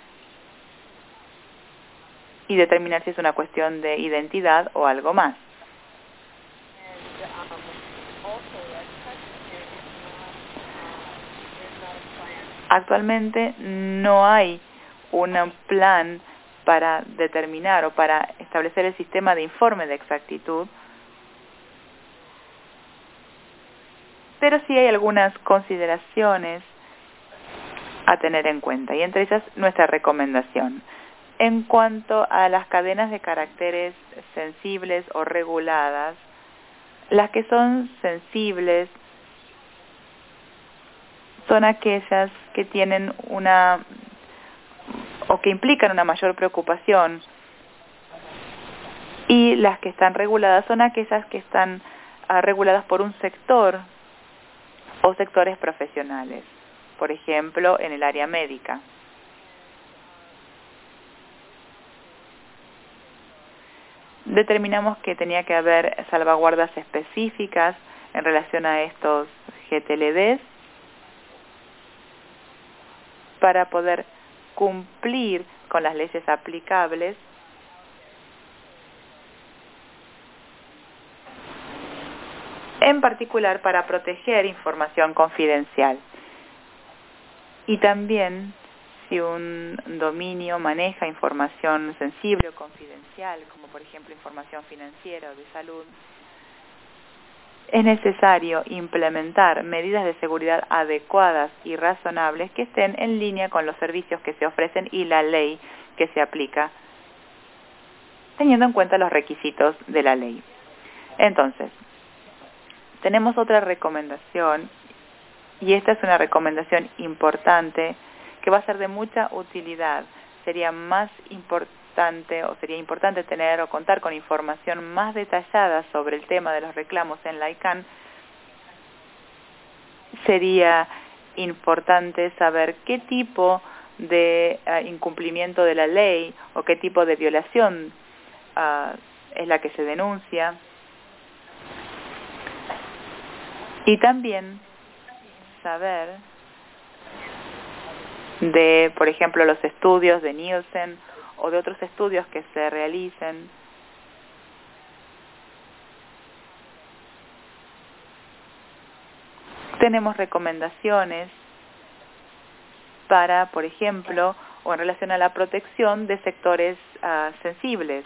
y determinar si es una cuestión de identidad o algo más. Actualmente no hay un plan para determinar o para establecer el sistema de informe de exactitud, pero sí hay algunas consideraciones a tener en cuenta, y entre ellas nuestra recomendación. En cuanto a las cadenas de caracteres sensibles o reguladas, las que son sensibles son aquellas que tienen o que implican una mayor preocupación, y las que están reguladas son aquellas que están reguladas por un sector o sectores profesionales, por ejemplo, en el área médica. Determinamos que tenía que haber salvaguardas específicas en relación a estos GTLDs para poder cumplir con las leyes aplicables en particular para proteger información confidencial. Y también, si un dominio maneja información sensible o confidencial, como por ejemplo información financiera o de salud, es necesario implementar medidas de seguridad adecuadas y razonables que estén en línea con los servicios que se ofrecen y la ley que se aplica, teniendo en cuenta los requisitos de la ley. Entonces, tenemos otra recomendación, y esta es una recomendación importante que va a ser de mucha utilidad. Sería importante tener o contar con información más detallada sobre el tema de los reclamos en la ICANN. Sería importante saber qué tipo de incumplimiento de la ley o qué tipo de violación es la que se denuncia. Y también saber de, por ejemplo, los estudios de Nielsen o de otros estudios que se realicen tenemos recomendaciones para, por ejemplo, o en relación a la protección de sectores sensibles.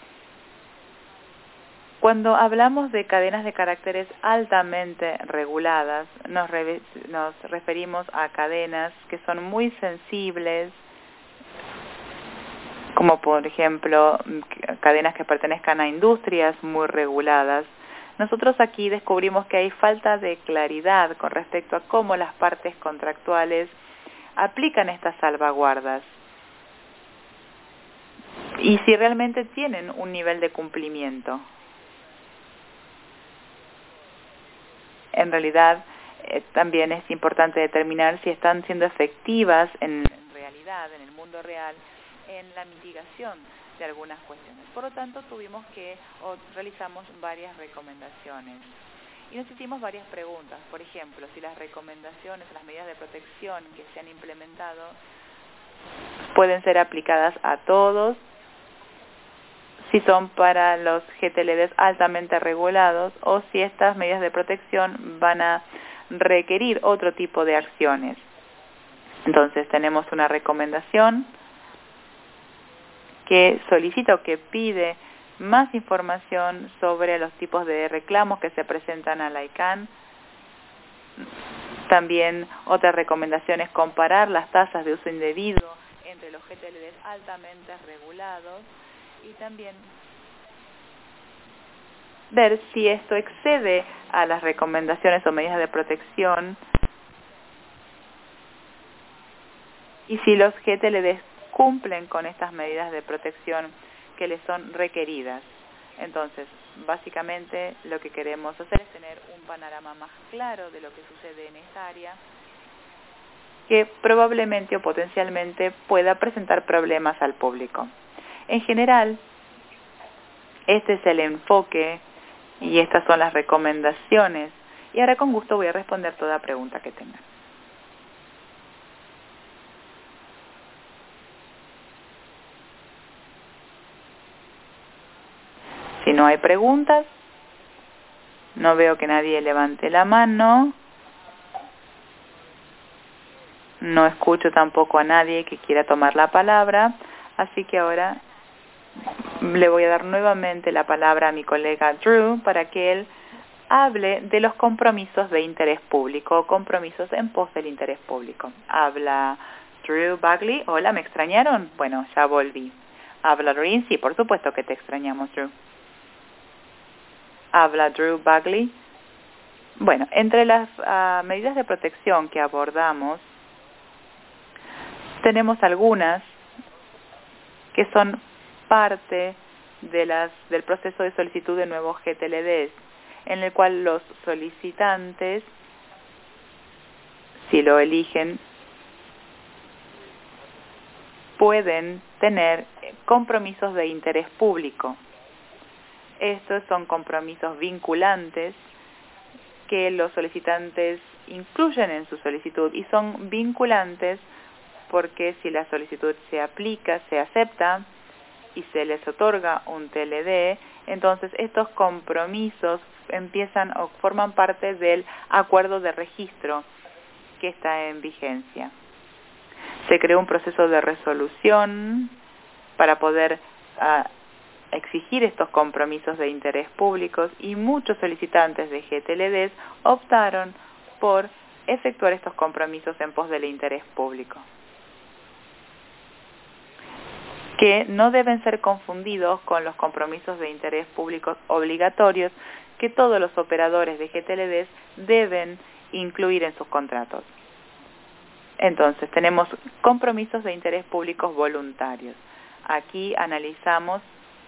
Cuando hablamos de cadenas de caracteres altamente reguladas, nos referimos a cadenas que son muy sensibles, como por ejemplo cadenas que pertenezcan a industrias muy reguladas. Nosotros aquí descubrimos que hay falta de claridad con respecto a cómo las partes contractuales aplican estas salvaguardas y si realmente tienen un nivel de cumplimiento. En realidad, también es importante determinar si están siendo efectivas en realidad, en el mundo real, en la mitigación de algunas cuestiones. Por lo tanto, realizamos varias recomendaciones. Y nos hicimos varias preguntas. Por ejemplo, si las recomendaciones, las medidas de protección que se han implementado pueden ser aplicadas a todos, si son para los GTLDs altamente regulados o si estas medidas de protección van a requerir otro tipo de acciones. Entonces tenemos una recomendación que solicita o que pide más información sobre los tipos de reclamos que se presentan a la ICANN. También otra recomendación es comparar las tasas de uso indebido entre los GTLDs altamente regulados y también ver si esto excede a las recomendaciones o medidas de protección y si los GTLDs cumplen con estas medidas de protección que les son requeridas. Entonces, básicamente lo que queremos hacer es tener un panorama más claro de lo que sucede en esta área que probablemente o potencialmente pueda presentar problemas al público. En general, este es el enfoque y estas son las recomendaciones. Y ahora con gusto voy a responder toda pregunta que tengan. Si no hay preguntas, no veo que nadie levante la mano. No escucho tampoco a nadie que quiera tomar la palabra, así que ahora le voy a dar nuevamente la palabra a mi colega Drew para que él hable de los compromisos de interés público, compromisos en pos del interés público. Habla Drew Bagley. Hola, ¿me extrañaron? Bueno, ya volví. Habla Lorraine. Sí, por supuesto que te extrañamos, Drew. Habla Drew Bagley. Bueno, entre las medidas de protección que abordamos, tenemos algunas que son parte del proceso de solicitud de nuevos GTLDs, en el cual los solicitantes, si lo eligen, pueden tener compromisos de interés público. Estos son compromisos vinculantes que los solicitantes incluyen en su solicitud y son vinculantes porque si la solicitud se aplica, se acepta y se les otorga un TLD, entonces estos compromisos empiezan o forman parte del acuerdo de registro que está en vigencia. Se creó un proceso de resolución para poder exigir estos compromisos de interés públicos y muchos solicitantes de GTLDs optaron por efectuar estos compromisos en pos del interés público, que no deben ser confundidos con los compromisos de interés público obligatorios que todos los operadores de GTLDs deben incluir en sus contratos. Entonces, tenemos compromisos de interés públicos voluntarios. Aquí analizamos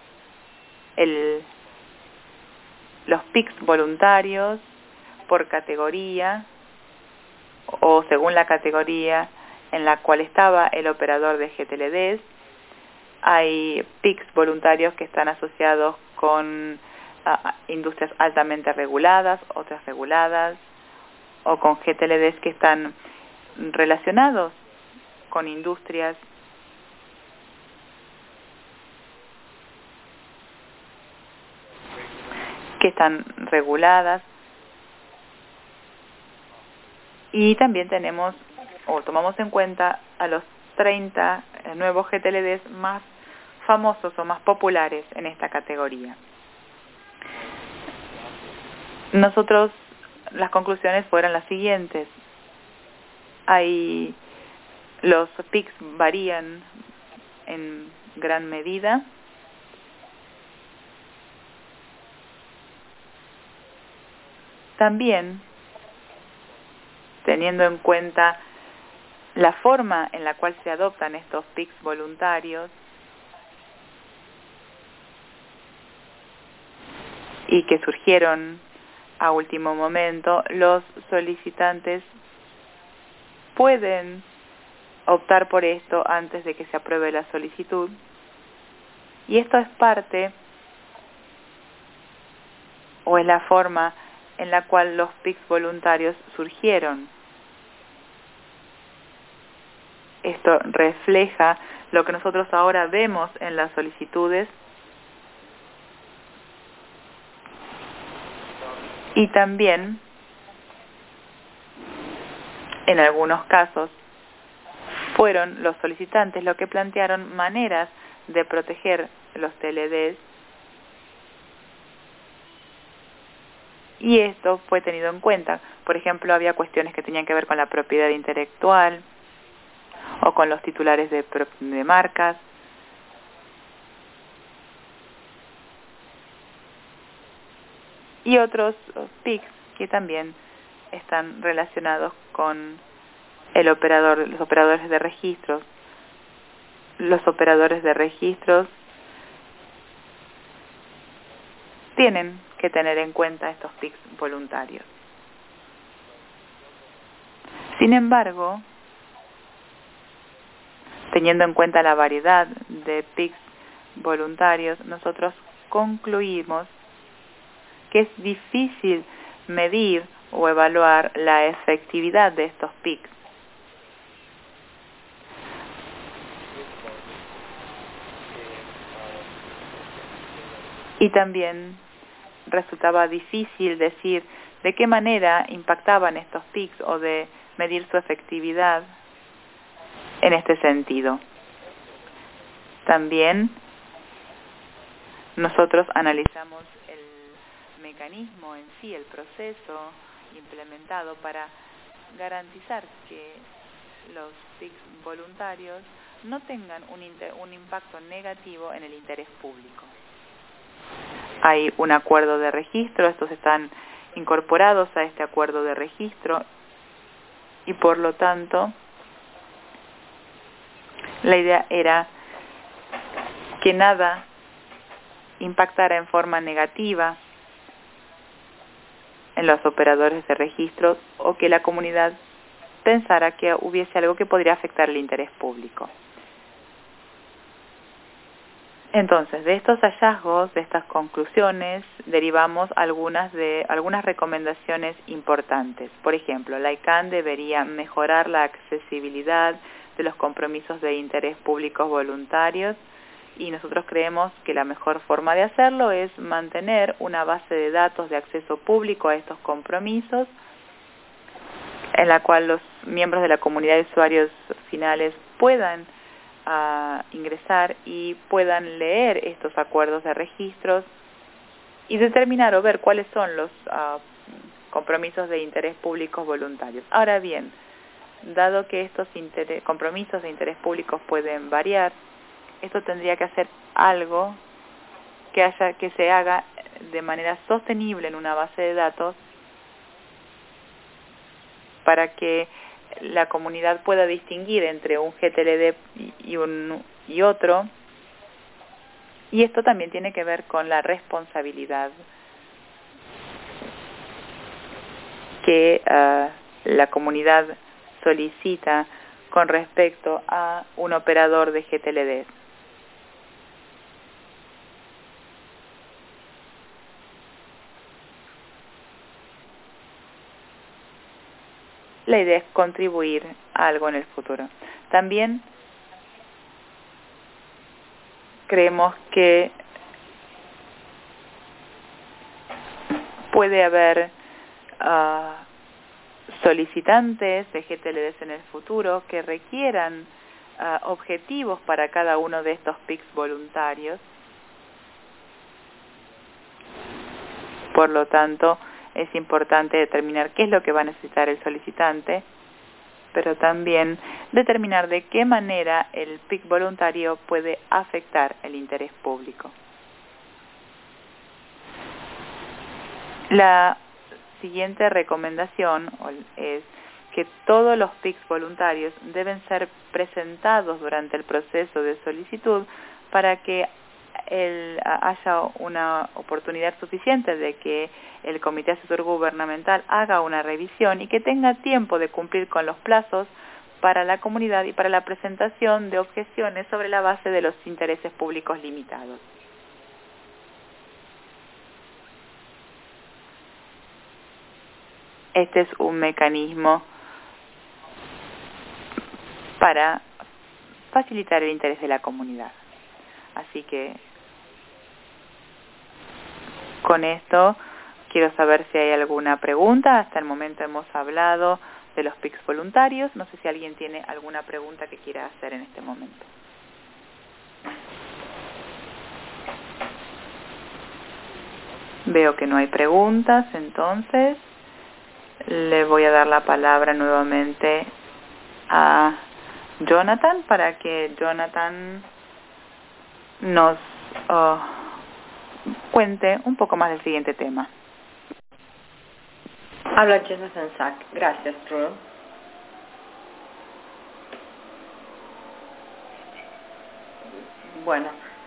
los PICs voluntarios por categoría o según la categoría en la cual estaba el operador de GTLDs. Hay PICs voluntarios que están asociados con industrias altamente reguladas, otras reguladas, o con GTLDs que están relacionados con industrias que están reguladas. Y también tenemos o tomamos en cuenta a los 30 nuevos GTLDs más famosos o más populares en esta categoría. Nosotros, las conclusiones fueron las siguientes. Los PICs varían en gran medida. También, teniendo en cuenta la forma en la cual se adoptan estos PICs voluntarios y que surgieron a último momento, los solicitantes pueden optar por esto antes de que se apruebe la solicitud. Y esto es parte o es la forma en la cual los PICs voluntarios surgieron. Esto refleja lo que nosotros ahora vemos en las solicitudes y también, en algunos casos, fueron los solicitantes los que plantearon maneras de proteger los TLDs y esto fue tenido en cuenta. Por ejemplo, había cuestiones que tenían que ver con la propiedad intelectual o con los titulares de marcas. Y otros PICs que también están relacionados con los operadores de registros. Los operadores de registros tienen que tener en cuenta estos PICs voluntarios. Sin embargo, teniendo en cuenta la variedad de PICs voluntarios, nosotros concluimos que es difícil medir o evaluar la efectividad de estos PICs. Y también resultaba difícil decir de qué manera impactaban estos PICs o de medir su efectividad en este sentido. También nosotros analizamos el mecanismo en sí, el proceso implementado para garantizar que los PICs voluntarios no tengan un impacto negativo en el interés público. Hay un acuerdo de registro, estos están incorporados a este acuerdo de registro y por lo tanto la idea era que nada impactara en forma negativa en los operadores de registro o que la comunidad pensara que hubiese algo que podría afectar el interés público. Entonces, de estos hallazgos, de estas conclusiones, derivamos algunas recomendaciones importantes. Por ejemplo, la ICANN debería mejorar la accesibilidad de los compromisos de interés públicos voluntarios y nosotros creemos que la mejor forma de hacerlo es mantener una base de datos de acceso público a estos compromisos en la cual los miembros de la comunidad de usuarios finales puedan ingresar y puedan leer estos acuerdos de registros y determinar o ver cuáles son los compromisos de interés públicos voluntarios. Ahora bien, dado que estos compromisos de interés públicos pueden variar, esto tendría que hacer algo que se haga de manera sostenible en una base de datos para que la comunidad pueda distinguir entre un GTLD y otro, y esto también tiene que ver con la responsabilidad que la comunidad solicita con respecto a un operador de GTLD. La idea es contribuir a algo en el futuro. También creemos que puede haber solicitantes de GTLDs en el futuro que requieran objetivos para cada uno de estos PICs voluntarios. Por lo tanto, es importante determinar qué es lo que va a necesitar el solicitante, pero también determinar de qué manera el PIC voluntario puede afectar el interés público. La siguiente recomendación es que todos los PICs voluntarios deben ser presentados durante el proceso de solicitud para que haya una oportunidad suficiente de que el Comité Asesor Gubernamental haga una revisión y que tenga tiempo de cumplir con los plazos para la comunidad y para la presentación de objeciones sobre la base de los intereses públicos limitados. este es un mecanismo para facilitar el interés de la comunidad. Así que con esto quiero saber si hay alguna pregunta. Hasta el momento hemos hablado de los PICs voluntarios. No sé si alguien tiene alguna pregunta que quiera hacer en este momento. Veo que no hay preguntas, entonces le voy a dar la palabra nuevamente a Jonathan para que Jonathan nos cuente un poco más del siguiente tema.
Habla Jonathan Sack. Gracias, True. Bueno,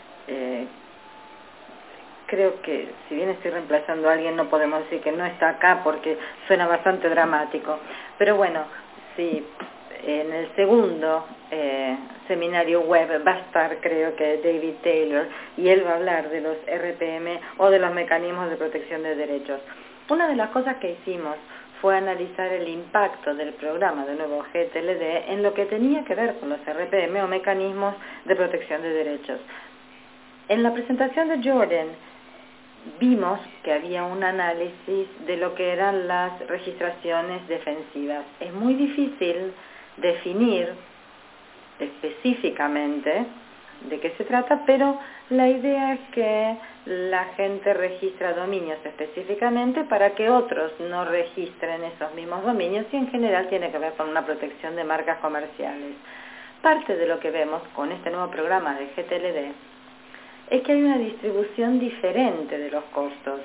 creo que si bien estoy reemplazando a alguien, no podemos decir que no está acá porque suena bastante dramático. Pero bueno, sí, en el segundo seminario web va a estar, creo que David Taylor, y él va a hablar de los RPM o de los mecanismos de protección de derechos. Una de las cosas que hicimos fue analizar el impacto del programa de nuevo GTLD en lo que tenía que ver con los RPM o mecanismos de protección de derechos. En la presentación de Jordan vimos que había un análisis de lo que eran las registraciones defensivas. Es muy difícil definir específicamente de qué se trata, pero la idea es que la gente registra dominios específicamente para que otros no registren esos mismos dominios y en general tiene que ver con una protección de marcas comerciales. Parte de lo que vemos con este nuevo programa de GTLD es que hay una distribución diferente de los costos.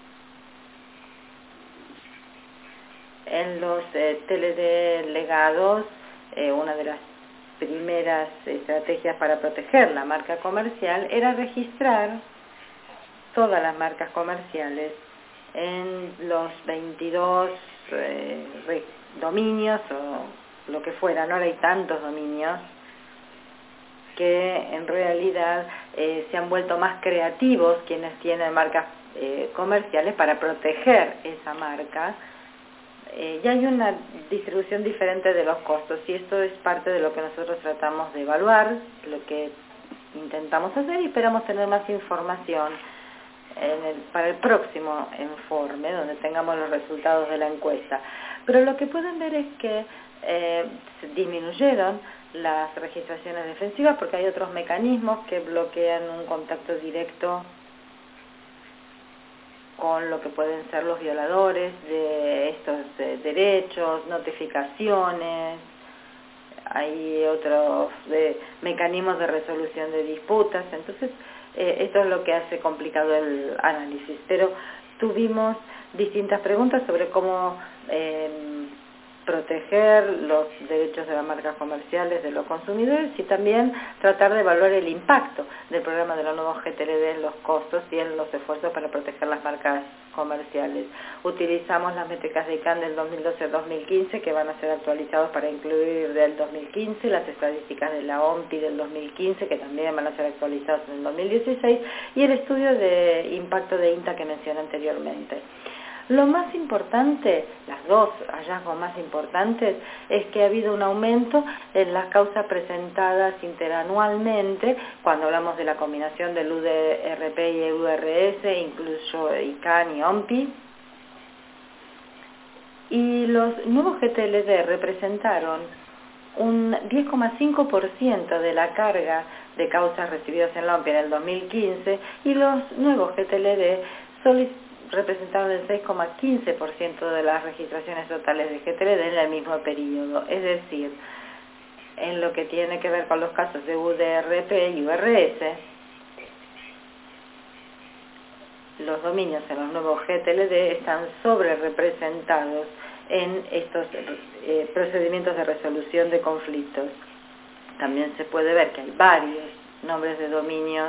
En los TLD legados, una de las primeras estrategias para proteger la marca comercial era registrar todas las marcas comerciales en los 22 dominios o lo que fuera. No hay tantos dominios que en realidad se han vuelto más creativos quienes tienen marcas comerciales para proteger esa marca. Ya hay una distribución diferente de los costos y esto es parte de lo que nosotros tratamos de evaluar, lo que intentamos hacer y esperamos tener más información para el próximo informe donde tengamos los resultados de la encuesta. Pero lo que pueden ver es que disminuyeron las registraciones defensivas porque hay otros mecanismos que bloquean un contacto directo con lo que pueden ser los violadores de estos derechos, notificaciones. Hay otros mecanismos de resolución de disputas. Entonces, esto es lo que hace complicado el análisis. Pero tuvimos distintas preguntas sobre cómo proteger los derechos de las marcas comerciales de los consumidores y también tratar de evaluar el impacto del programa de los nuevos GTLD en los costos y en los esfuerzos para proteger las marcas comerciales. Utilizamos las métricas de ICANN del 2012-2015 que van a ser actualizados para incluir del 2015, las estadísticas de la OMPI del 2015 que también van a ser actualizados en el 2016 y el estudio de impacto de INTA que mencioné anteriormente. Lo más importante, las dos hallazgos más importantes, es que ha habido un aumento en las causas presentadas interanualmente, cuando hablamos de la combinación del UDRP y URS, incluso ICANN y OMPI. Y los nuevos GTLD representaron un 10,5% de la carga de causas recibidas en la OMPI en el 2015 y los nuevos GTLD representaron el 6,15% de las registraciones totales de GTLD en el mismo periodo. Es decir, en lo que tiene que ver con los casos de UDRP y URS, los dominios en los nuevos GTLD están sobre representados en estos procedimientos de resolución de conflictos. También se puede ver que hay varios nombres de dominios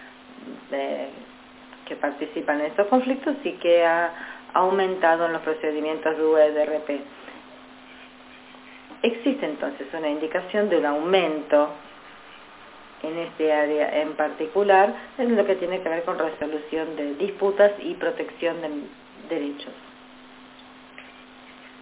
que participan en estos conflictos y que ha aumentado en los procedimientos de UDRP. Existe entonces una indicación de un aumento en este área en particular en lo que tiene que ver con resolución de disputas y protección de derechos.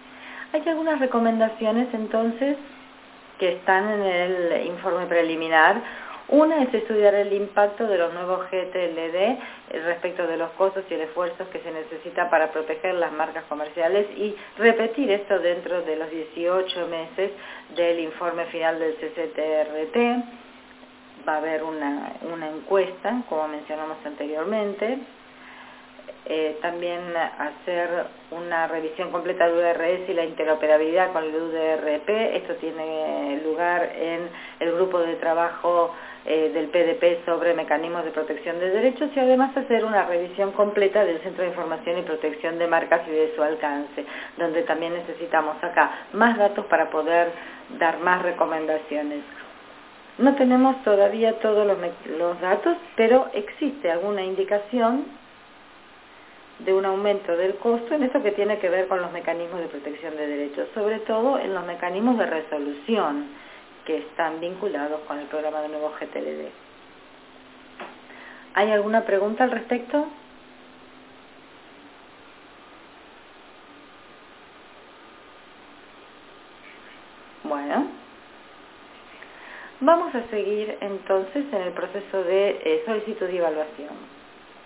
Hay algunas recomendaciones entonces que están en el informe preliminar. Una es estudiar el impacto de los nuevos GTLD respecto de los costos y el esfuerzo que se necesita para proteger las marcas comerciales y repetir esto dentro de los 18 meses del informe final del CCTRT. Va a haber una encuesta, como mencionamos anteriormente. También hacer una revisión completa del UDRS y la interoperabilidad con el UDRP. Esto tiene lugar en el grupo de trabajo del PDP sobre mecanismos de protección de derechos, y además hacer una revisión completa del Centro de Información y Protección de Marcas y de su alcance, donde también necesitamos acá más datos para poder dar más recomendaciones. No tenemos todavía todos los datos, pero existe alguna indicación de un aumento del costo en eso que tiene que ver con los mecanismos de protección de derechos, sobre todo en los mecanismos de resolución que están vinculados con el programa de nuevo GTLD. ¿Hay alguna pregunta al respecto? Bueno, vamos a seguir entonces en el proceso de solicitud y evaluación.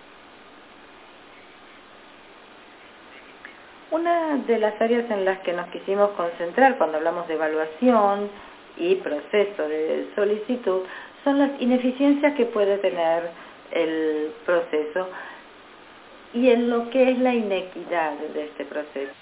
Una de las áreas en las que nos quisimos concentrar cuando hablamos de evaluación y proceso de solicitud son las ineficiencias que puede tener el proceso y en lo que es la inequidad de este proceso.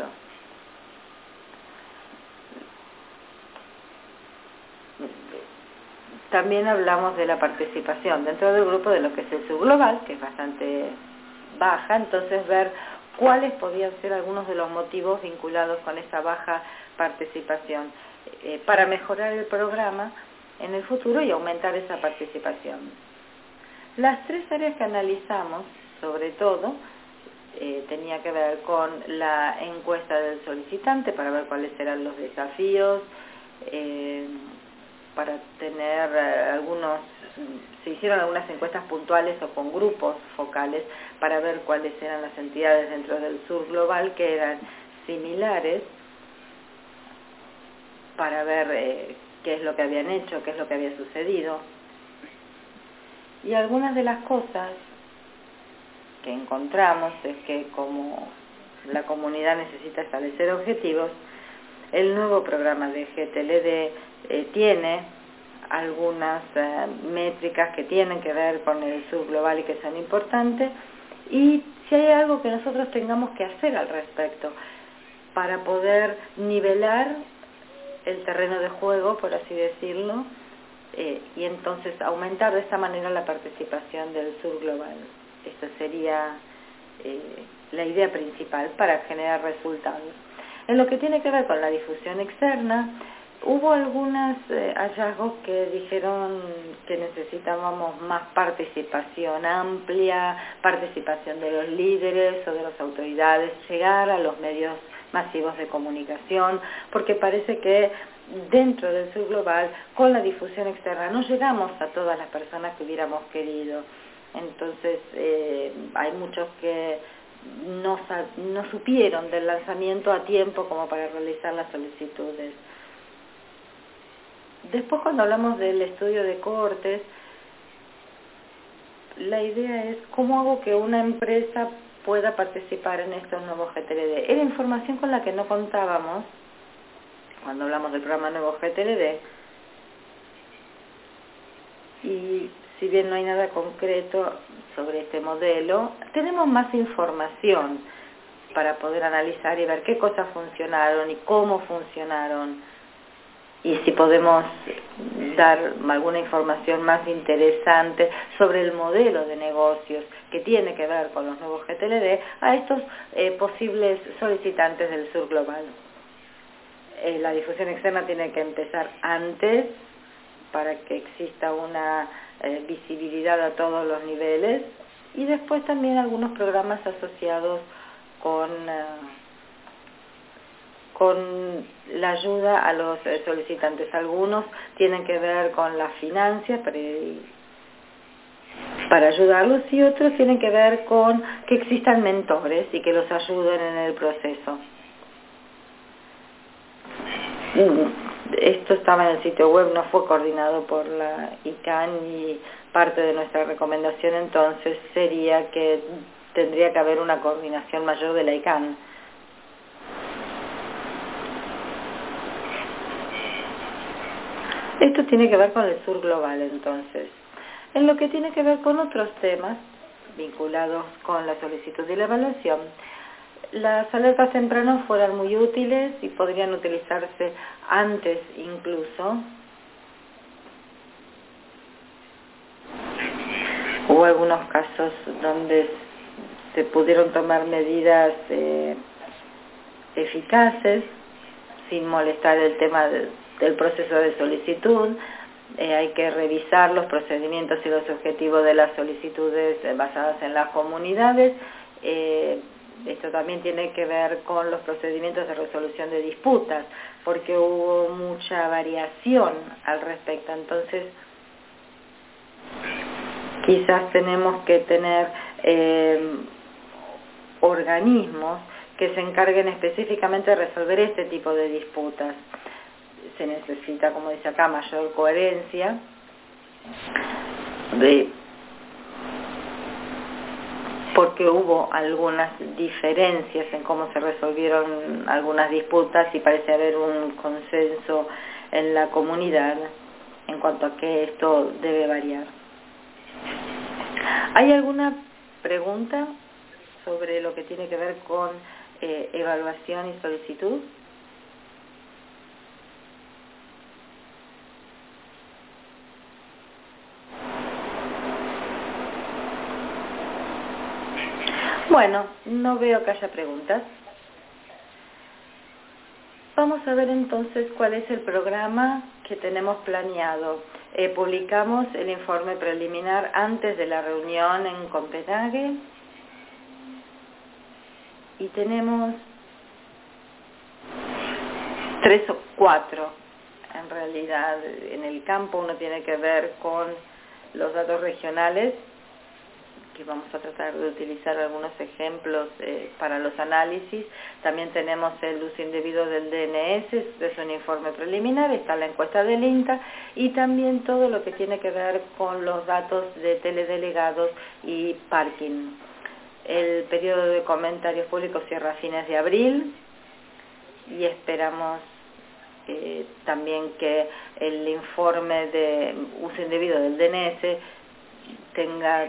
También hablamos de la participación dentro del grupo de lo que es el subglobal, que es bastante baja, entonces ver cuáles podían ser algunos de los motivos vinculados con esta baja participación para mejorar el programa en el futuro y aumentar esa participación. Las tres áreas que analizamos, sobre todo, tenía que ver con la encuesta del solicitante para ver cuáles eran los desafíos, para tener se hicieron algunas encuestas puntuales o con grupos focales para ver cuáles eran las entidades dentro del sur global que eran similares, para ver qué es lo que habían hecho, qué es lo que había sucedido. Y algunas de las cosas que encontramos es que como la comunidad necesita establecer objetivos, el nuevo programa de GTLD tiene algunas métricas que tienen que ver con el subglobal y que son importantes, y si hay algo que nosotros tengamos que hacer al respecto para poder nivelar el terreno de juego, por así decirlo, y entonces aumentar de esta manera la participación del subglobal. Esta sería la idea principal para generar resultados. En lo que tiene que ver con la difusión externa, hubo algunos hallazgos que dijeron que necesitábamos más participación amplia, participación de los líderes o de las autoridades, llegar a los medios masivos de comunicación, porque parece que dentro del sur global, con la difusión externa, no llegamos a todas las personas que hubiéramos querido. Entonces, hay muchos que no supieron del lanzamiento a tiempo como para realizar las solicitudes. Después, cuando hablamos del estudio de cohortes, la idea es cómo hago que una empresa pueda participar en estos nuevos GTLD. Era información con la que no contábamos cuando hablamos del programa nuevo GTLD, y si bien no hay nada concreto sobre este modelo, tenemos más información para poder analizar y ver qué cosas funcionaron y cómo funcionaron, y si podemos dar alguna información más interesante sobre el modelo de negocios que tiene que ver con los nuevos GTLD a estos posibles solicitantes del sur global. La difusión externa tiene que empezar antes para que exista una visibilidad a todos los niveles, y después también algunos programas asociados con la ayuda a los solicitantes. Algunos tienen que ver con las finanzas para ayudarlos, y otros tienen que ver con que existan mentores y que los ayuden en el proceso. Esto estaba en el sitio web, no fue coordinado por la ICANN y parte de nuestra recomendación entonces sería que tendría que haber una coordinación mayor de la ICANN. Esto tiene que ver con el sur global entonces. En lo que tiene que ver con otros temas vinculados con la solicitud y la evaluación, las alertas tempranas fueran muy útiles y podrían utilizarse antes incluso. Hubo algunos casos donde se pudieron tomar medidas eficaces sin molestar el tema del proceso de solicitud. Hay que revisar los procedimientos y los objetivos de las solicitudes basadas en las comunidades. Esto también tiene que ver con los procedimientos de resolución de disputas, porque hubo mucha variación al respecto. Entonces, quizás tenemos que tener organismos que se encarguen específicamente de resolver este tipo de disputas. Se necesita, como dice acá, mayor coherencia porque hubo algunas diferencias en cómo se resolvieron algunas disputas y parece haber un consenso en la comunidad en cuanto a que esto debe variar. ¿Hay alguna pregunta sobre lo que tiene que ver con evaluación y solicitud? Bueno, no veo que haya preguntas. Vamos a ver entonces cuál es el programa que tenemos planeado. Publicamos el informe preliminar antes de la reunión en Copenhague y tenemos 3 o 4 en realidad en el campo. Uno tiene que ver con los datos regionales, que vamos a tratar de utilizar algunos ejemplos para los análisis. También tenemos el uso indebido del DNS, es un informe preliminar, está la encuesta del INTA, y también todo lo que tiene que ver con los datos de teledelegados y parking. El periodo de comentarios públicos cierra a fines de abril y esperamos también que el informe de uso indebido del DNS tenga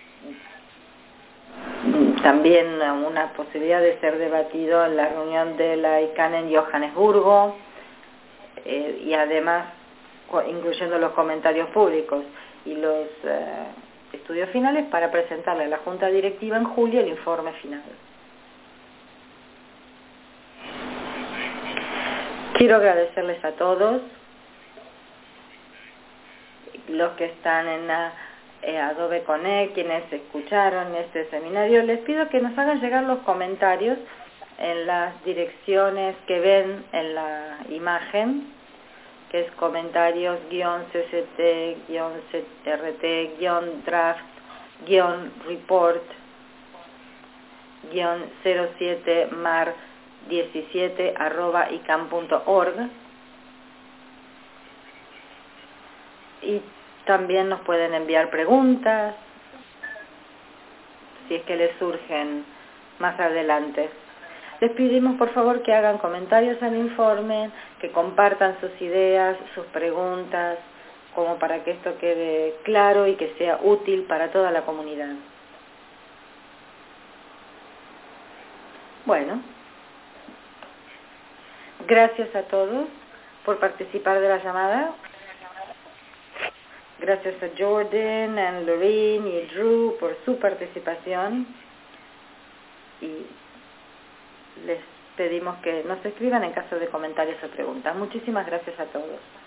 también una posibilidad de ser debatido en la reunión de la ICANN en Johannesburgo y además incluyendo los comentarios públicos y los estudios finales para presentarle a la Junta Directiva en julio el informe final. Quiero agradecerles a todos los que están en la Adobe Connect, quienes escucharon este seminario. Les pido que nos hagan llegar los comentarios en las direcciones que ven en la imagen, que es comentarios-crt-draft-report-07mar17@icam.org. Y también nos pueden enviar preguntas si es que les surgen más adelante. Les pedimos por favor que hagan comentarios al informe, que compartan sus ideas, sus preguntas, como para que esto quede claro y que sea útil para toda la comunidad. Bueno, gracias a todos por participar de la llamada. Gracias a Jordan, a Lorraine y Drew por su participación. Y les pedimos que nos escriban en caso de comentarios o preguntas. Muchísimas gracias a todos.